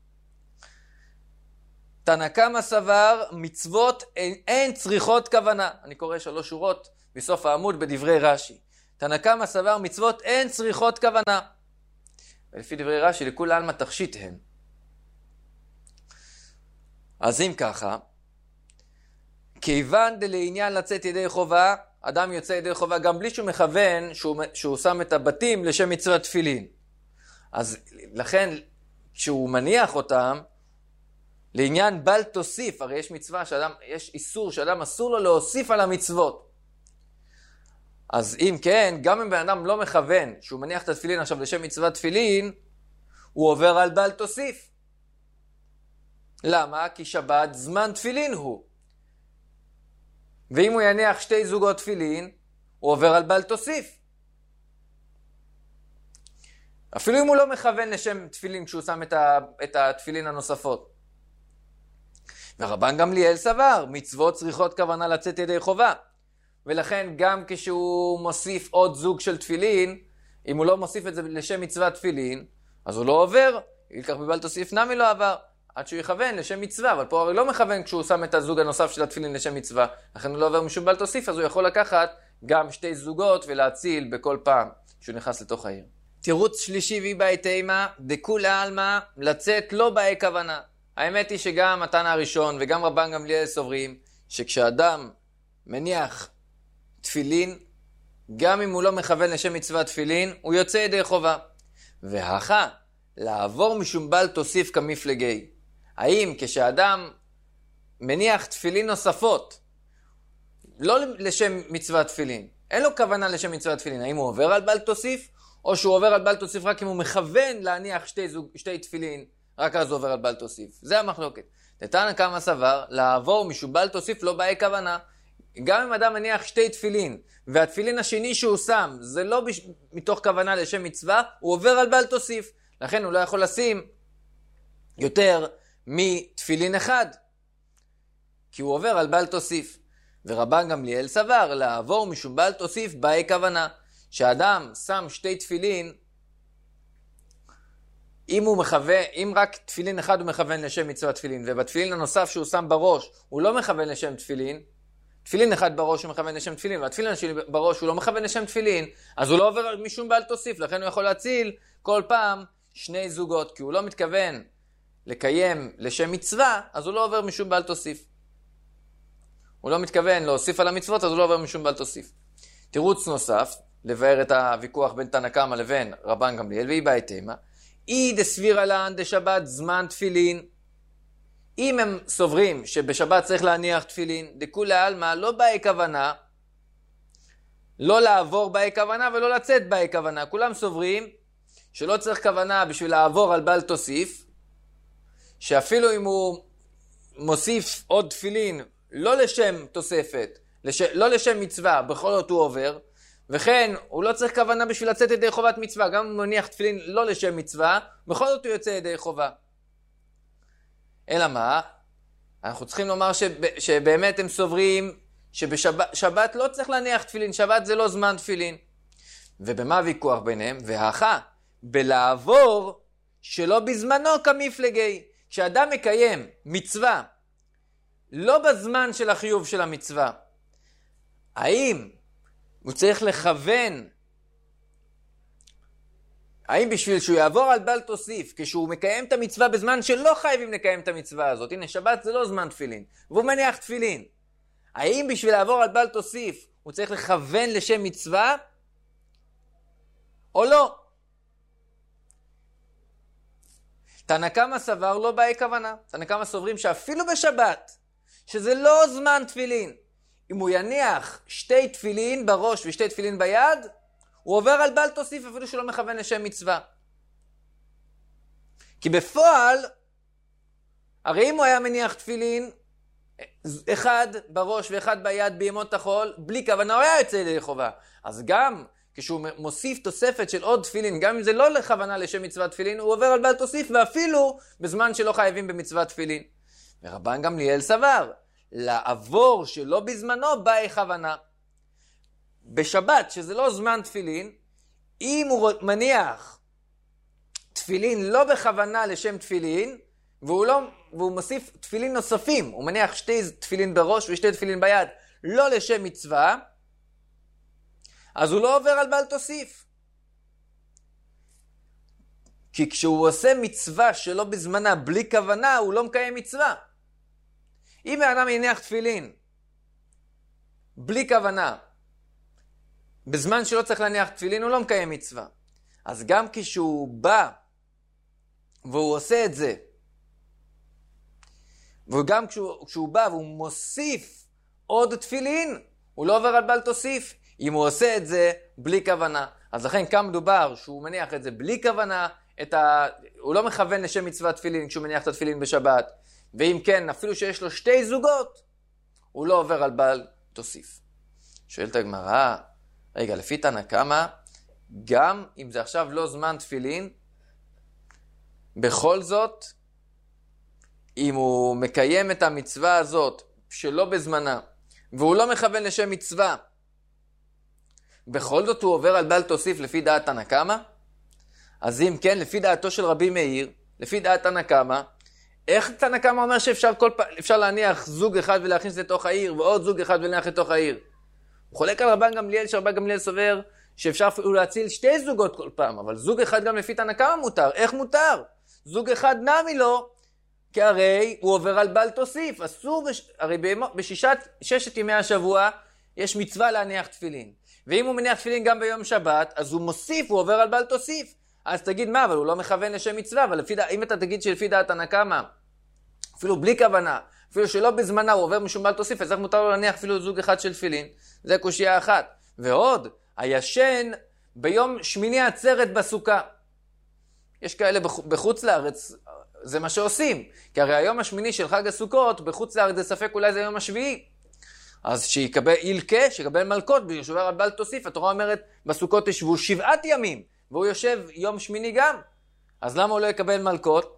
תנא קמא סבר מצוות אין צריכות כוונה. אני קורא 3 שורות בסוף העמוד בדברי רש"י. תנא קמא סבר מצוות אין צריכות כוונה. ולפי דברי רש"י, לכולי עלמא תכשיט הן. אז אם ככה, כיוון דלעניין לצאת ידי חובה, אדם יוצא ידי חובה גם בלי שהוא מכוון שהוא שם את הבתים לשם מצוות תפילין. אז לכן, כשהוא מניח אותם, לעניין בל תוסיף, הרי יש מצווה יש איסור שאדם אסור לו להוסיף על המצוות. אז אם כן, גם אם בן אדם לא מכוון שהוא מניח את התפילין עכשיו לשם מצוות תפילין, הוא עובר על בל תוסיף. למה? כי שבת זמן תפילין הוא. ואם הוא יניח 2 זוגות תפילין, הוא עובר על בל תוסיף. אפילו אם הוא לא מכוון לשם תפילין כשהוא שם את התפילין הנוספות. ורבן גמליאל סבר, מצוות צריכות כוונה לצאת ידי חובה. ולכן גם כשהוא מוסיף עוד זוג של תפילין, אם הוא לא מוסיף את זה לשם מצוות תפילין, אז הוא לא עובר, ילקח בבל תוסיף נמי לא עבר, עד שהוא יכוון לשם מצווה, אבל פה הרי לא מכוון כשהוא שם את הזוג הנוסף של התפילין לשם מצווה, לכן הוא לא עובר משום בל תוסיף, אז הוא יכול לקחת גם 2 זוגות ולהציל בכל פעם שהוא נכנס לתוך העיר. תירוץ שלישי והיא בהתאמה, דכולי עלמא לצאת לא באי כוונה. האמת היא שגם התנא הראשון וגם רבן גמליאל סוברים שכשאדם מניח תפילין, גם אם הוא לא מכוון לשם מצוות תפילין, הוא יוצא ידי חובה. והכה, לעבור משום בל תוסיף כמפלגי. האם כשאדם מניח תפילין נוספות, לא לשם מצוות תפילין, אין לו כוונה לשם מצוות תפילין, האם הוא עובר על בל תוסיף, או שהוא עובר על בל תוסיף רק אם הוא מכוון להניח 2 תפילין, רק אז הוא עובר על בל תוסיף. זה המחלוקת. תנא קמא סבר, לעבור משום בל תוסיף לא באי כוונה. גם אם אדם מניח 2 תפילין, והתפילין השני שהוא שם, זה לא מתוך כוונה לשם מצווה, הוא עובר על בל תוסיף. לכן הוא לא יכול לשים יותר מתפילין אחד, כי הוא עובר על בל תוסיף. ורבן גמליאל סבר, לעבור משום בל תוסיף באי כוונה. שאדם שם 2 תפילין, אם רק תפילין אחד הוא מכוון לשם מצוות תפילין, ובתפילין הנוסף שהוא שם בראש, הוא לא מכוון לשם תפילין, תפילין אחד בראש הוא מכוון לשם תפילין, והתפילין השני בראש הוא לא מכוון לשם תפילין, אז הוא לא עובר משום בל תוסיף, לכן הוא יכול להציל כל פעם 2 זוגות, כי הוא לא מתכוון לקיים לשם מצווה, אז הוא לא עובר משום בל תוסיף. הוא לא מתכוון להוסיף על המצוות, אז הוא לא עובר משום בל תוסיף. תירוץ נוסף, לבאר את הוויכוח בין תנא קמא לבין רבן גמליאל, והיא בהתאמה, אי דסבירא לן דשבת זמן תפילין. אם הם סוברים שבשבת צריך להניח תפילין, דכולי עלמא לא באי כוונה, לא לעבור באי כוונה ולא לצאת באי כוונה. כולם סוברים שלא צריך כוונה בשביל לעבור על בל תוסיף, שאפילו אם הוא מוסיף עוד תפילין לא לשם תוספת, לא לשם מצווה, בכל זאת הוא עובר, וכן הוא לא צריך כוונה בשביל לצאת ידי חובת מצווה, גם אם הוא מניח תפילין לא לשם מצווה, בכל זאת הוא יוצא ידי חובה. אלא מה? אנחנו צריכים לומר שבאמת הם סוברים שבשבת לא צריך להניח תפילין, שבת זה לא זמן תפילין. ובמה הוויכוח ביניהם? והכה, בלעבור שלא בזמנו כמפלגי. כשאדם מקיים מצווה לא בזמן של החיוב של המצווה, האם הוא צריך לכוון, האם בשביל שהוא יעבור על בל תוסיף, כשהוא מקיים את המצווה בזמן שלא חייבים לקיים את המצווה הזאת, הנה שבת זה לא זמן תפילין, והוא מניח תפילין, האם בשביל לעבור על בל תוסיף הוא צריך לכוון לשם מצווה, או לא. תנא קמא סבר לא באי כוונה. תנא קמא סוברים שאפילו בשבת, שזה לא זמן תפילין, אם הוא יניח 2 תפילין בראש ו2 תפילין ביד, הוא עובר על בל תוסיף אפילו שלא מכוון לשם מצווה. כי בפועל, הרי אם הוא היה מניח תפילין, 1 בראש ו1 ביד בימות החול, בלי כוונה הוא היה יוצא ידי חובה. אז גם כשהוא מוסיף תוספת של עוד תפילין, גם אם זה לא לכוונה לשם מצוות תפילין, הוא עובר על בל תוסיף, ואפילו בזמן שלא חייבים במצוות תפילין. ורבן גמליאל סבר, לעבור שלא בזמנו באי כוונה. בשבת, שזה לא זמן תפילין, אם הוא מניח תפילין לא בכוונה לשם תפילין, והוא מוסיף תפילין נוספים, הוא מניח 2 תפילין בראש ו2 תפילין ביד, לא לשם מצווה, אז הוא לא עובר על בל תוסיף. כי כשהוא עושה מצווה שלא בזמנה, בלי כוונה, הוא לא מקיים מצווה. אם האדם יניח תפילין, בלי כוונה, בזמן שלא צריך להניח תפילין, הוא לא מקיים מצווה. אז גם כשהוא בא, והוא עושה את זה, וגם כשהוא בא והוא מוסיף עוד תפילין, הוא לא עובר על בל תוסיף, אם הוא עושה את זה בלי כוונה. אז לכן כאן מדובר שהוא מניח את זה בלי כוונה, הוא לא מכוון לשם מצוות תפילין כשהוא מניח את התפילין בשבת, ואם כן, אפילו שיש לו 2 זוגות, הוא לא עובר על בל תוסיף. שואלת הגמרא, רגע, לפי תנא קמא, גם אם זה עכשיו לא זמן תפילין, בכל זאת, אם הוא מקיים את המצווה הזאת שלא בזמנה, והוא לא מכוון לשם מצווה, בכל זאת הוא עובר על בל תוסיף לפי דעת תנא קמא? אז אם כן, לפי דעתו של רבי מאיר, לפי דעת תנא קמא, איך תנא קמא אומר שאפשר להניח זוג אחד ולהכניס לתוך העיר, ועוד זוג אחד ולהניח לתוך העיר? הוא חולק על רבן גמליאל, שרבן גמליאל סובר שאפשר אפילו להציל 2 זוגות כל פעם, אבל זוג אחד גם לפי תנא קמא מותר. איך מותר? זוג אחד נמי לו, כי הרי הוא עובר על בל תוסיף. אסור, הרי בששת ימי השבוע יש מצווה להניח תפילין. ואם הוא מניח תפילין גם ביום שבת, אז הוא מוסיף, הוא עובר על בל תוסיף. אז תגיד מה, אבל הוא לא מכוון לשם מצווה, אבל אם אתה תגיד שלפי דעת תנא קמא, אפילו בלי כוונה, אפילו שלא בזמנה הוא עובר משום בל תוסיף, אז איך מותר לו להניח אפילו זוג אחד של תפילין? זה קושיה אחת. ועוד, הישן ביום שמיני עצרת בסוכה. יש כאלה בחוץ לארץ, זה מה שעושים. כי הרי היום השמיני של חג הסוכות, בחוץ לארץ זה ספק אולי זה היום השביעי. אז שיקבל מלכות, בישובר על בל תוסיף. התורה אומרת, בסוכות ישבו 7 ימים, והוא יושב יום שמיני גם. אז למה הוא לא יקבל מלכות?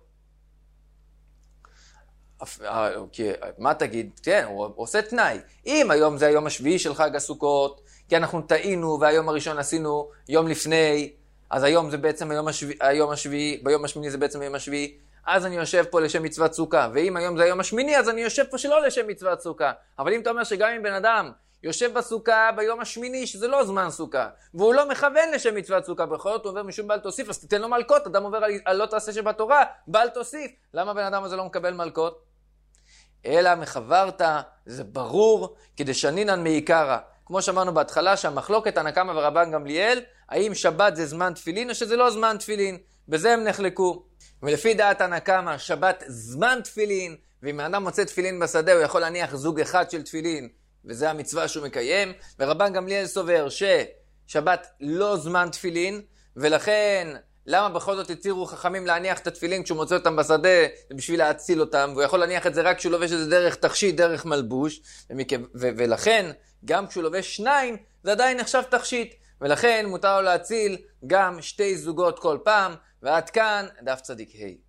מה תגיד? כן, הוא עושה תנאי. אם היום זה היום השביעי של חג הסוכות, כי אנחנו טעינו והיום הראשון עשינו יום לפני, אז היום זה בעצם היום השביעי, ביום השמיני זה בעצם היום השביעי, אז אני יושב פה לשם מצוות סוכה. ואם היום זה היום השמיני, אז אני יושב פה שלא לשם מצוות סוכה. אבל אם אתה אומר שגם אם בן אדם יושב בסוכה ביום השמיני, שזה לא זמן סוכה, והוא לא מכוון לשם מצוות סוכה, בכל זאת הוא עובר משום בל תוסיף, אז תתן לו מלכות. אדם עובר על לא תעשה שבתורה, בל תוסיף. למה בן אדם הזה לא מקבל מלכות? אלא מחברת, זה ברור, כדי שנינן מעיקרא. כמו שאמרנו בהתחלה, שהמחלוקת תנא קמא ורבן גמליאל, האם שבת זה זמן תפילין או שזה לא זמן תפילין. בזה הם נחלקו. ולפי דעת תנא קמא, שבת זמן תפילין, ואם האדם מוצא תפילין בשדה, הוא יכול להניח זוג אחד של תפילין, וזה המצווה שהוא מקיים. ורבן גמליאל סובר ששבת לא זמן תפילין, ולכן למה בכל זאת הצירו חכמים להניח את התפילין כשהוא מוצא אותם בשדה, בשביל להציל אותם, והוא יכול להניח את זה רק כשהוא לובש את זה דרך תכשיט, דרך מלבוש, ולכן גם כשהוא לובש 2, זה עדיין נחשב תכשיט, ולכן מותר לו להציל גם 2 זוגות כל פעם. ועד כאן דף צדיק ה'.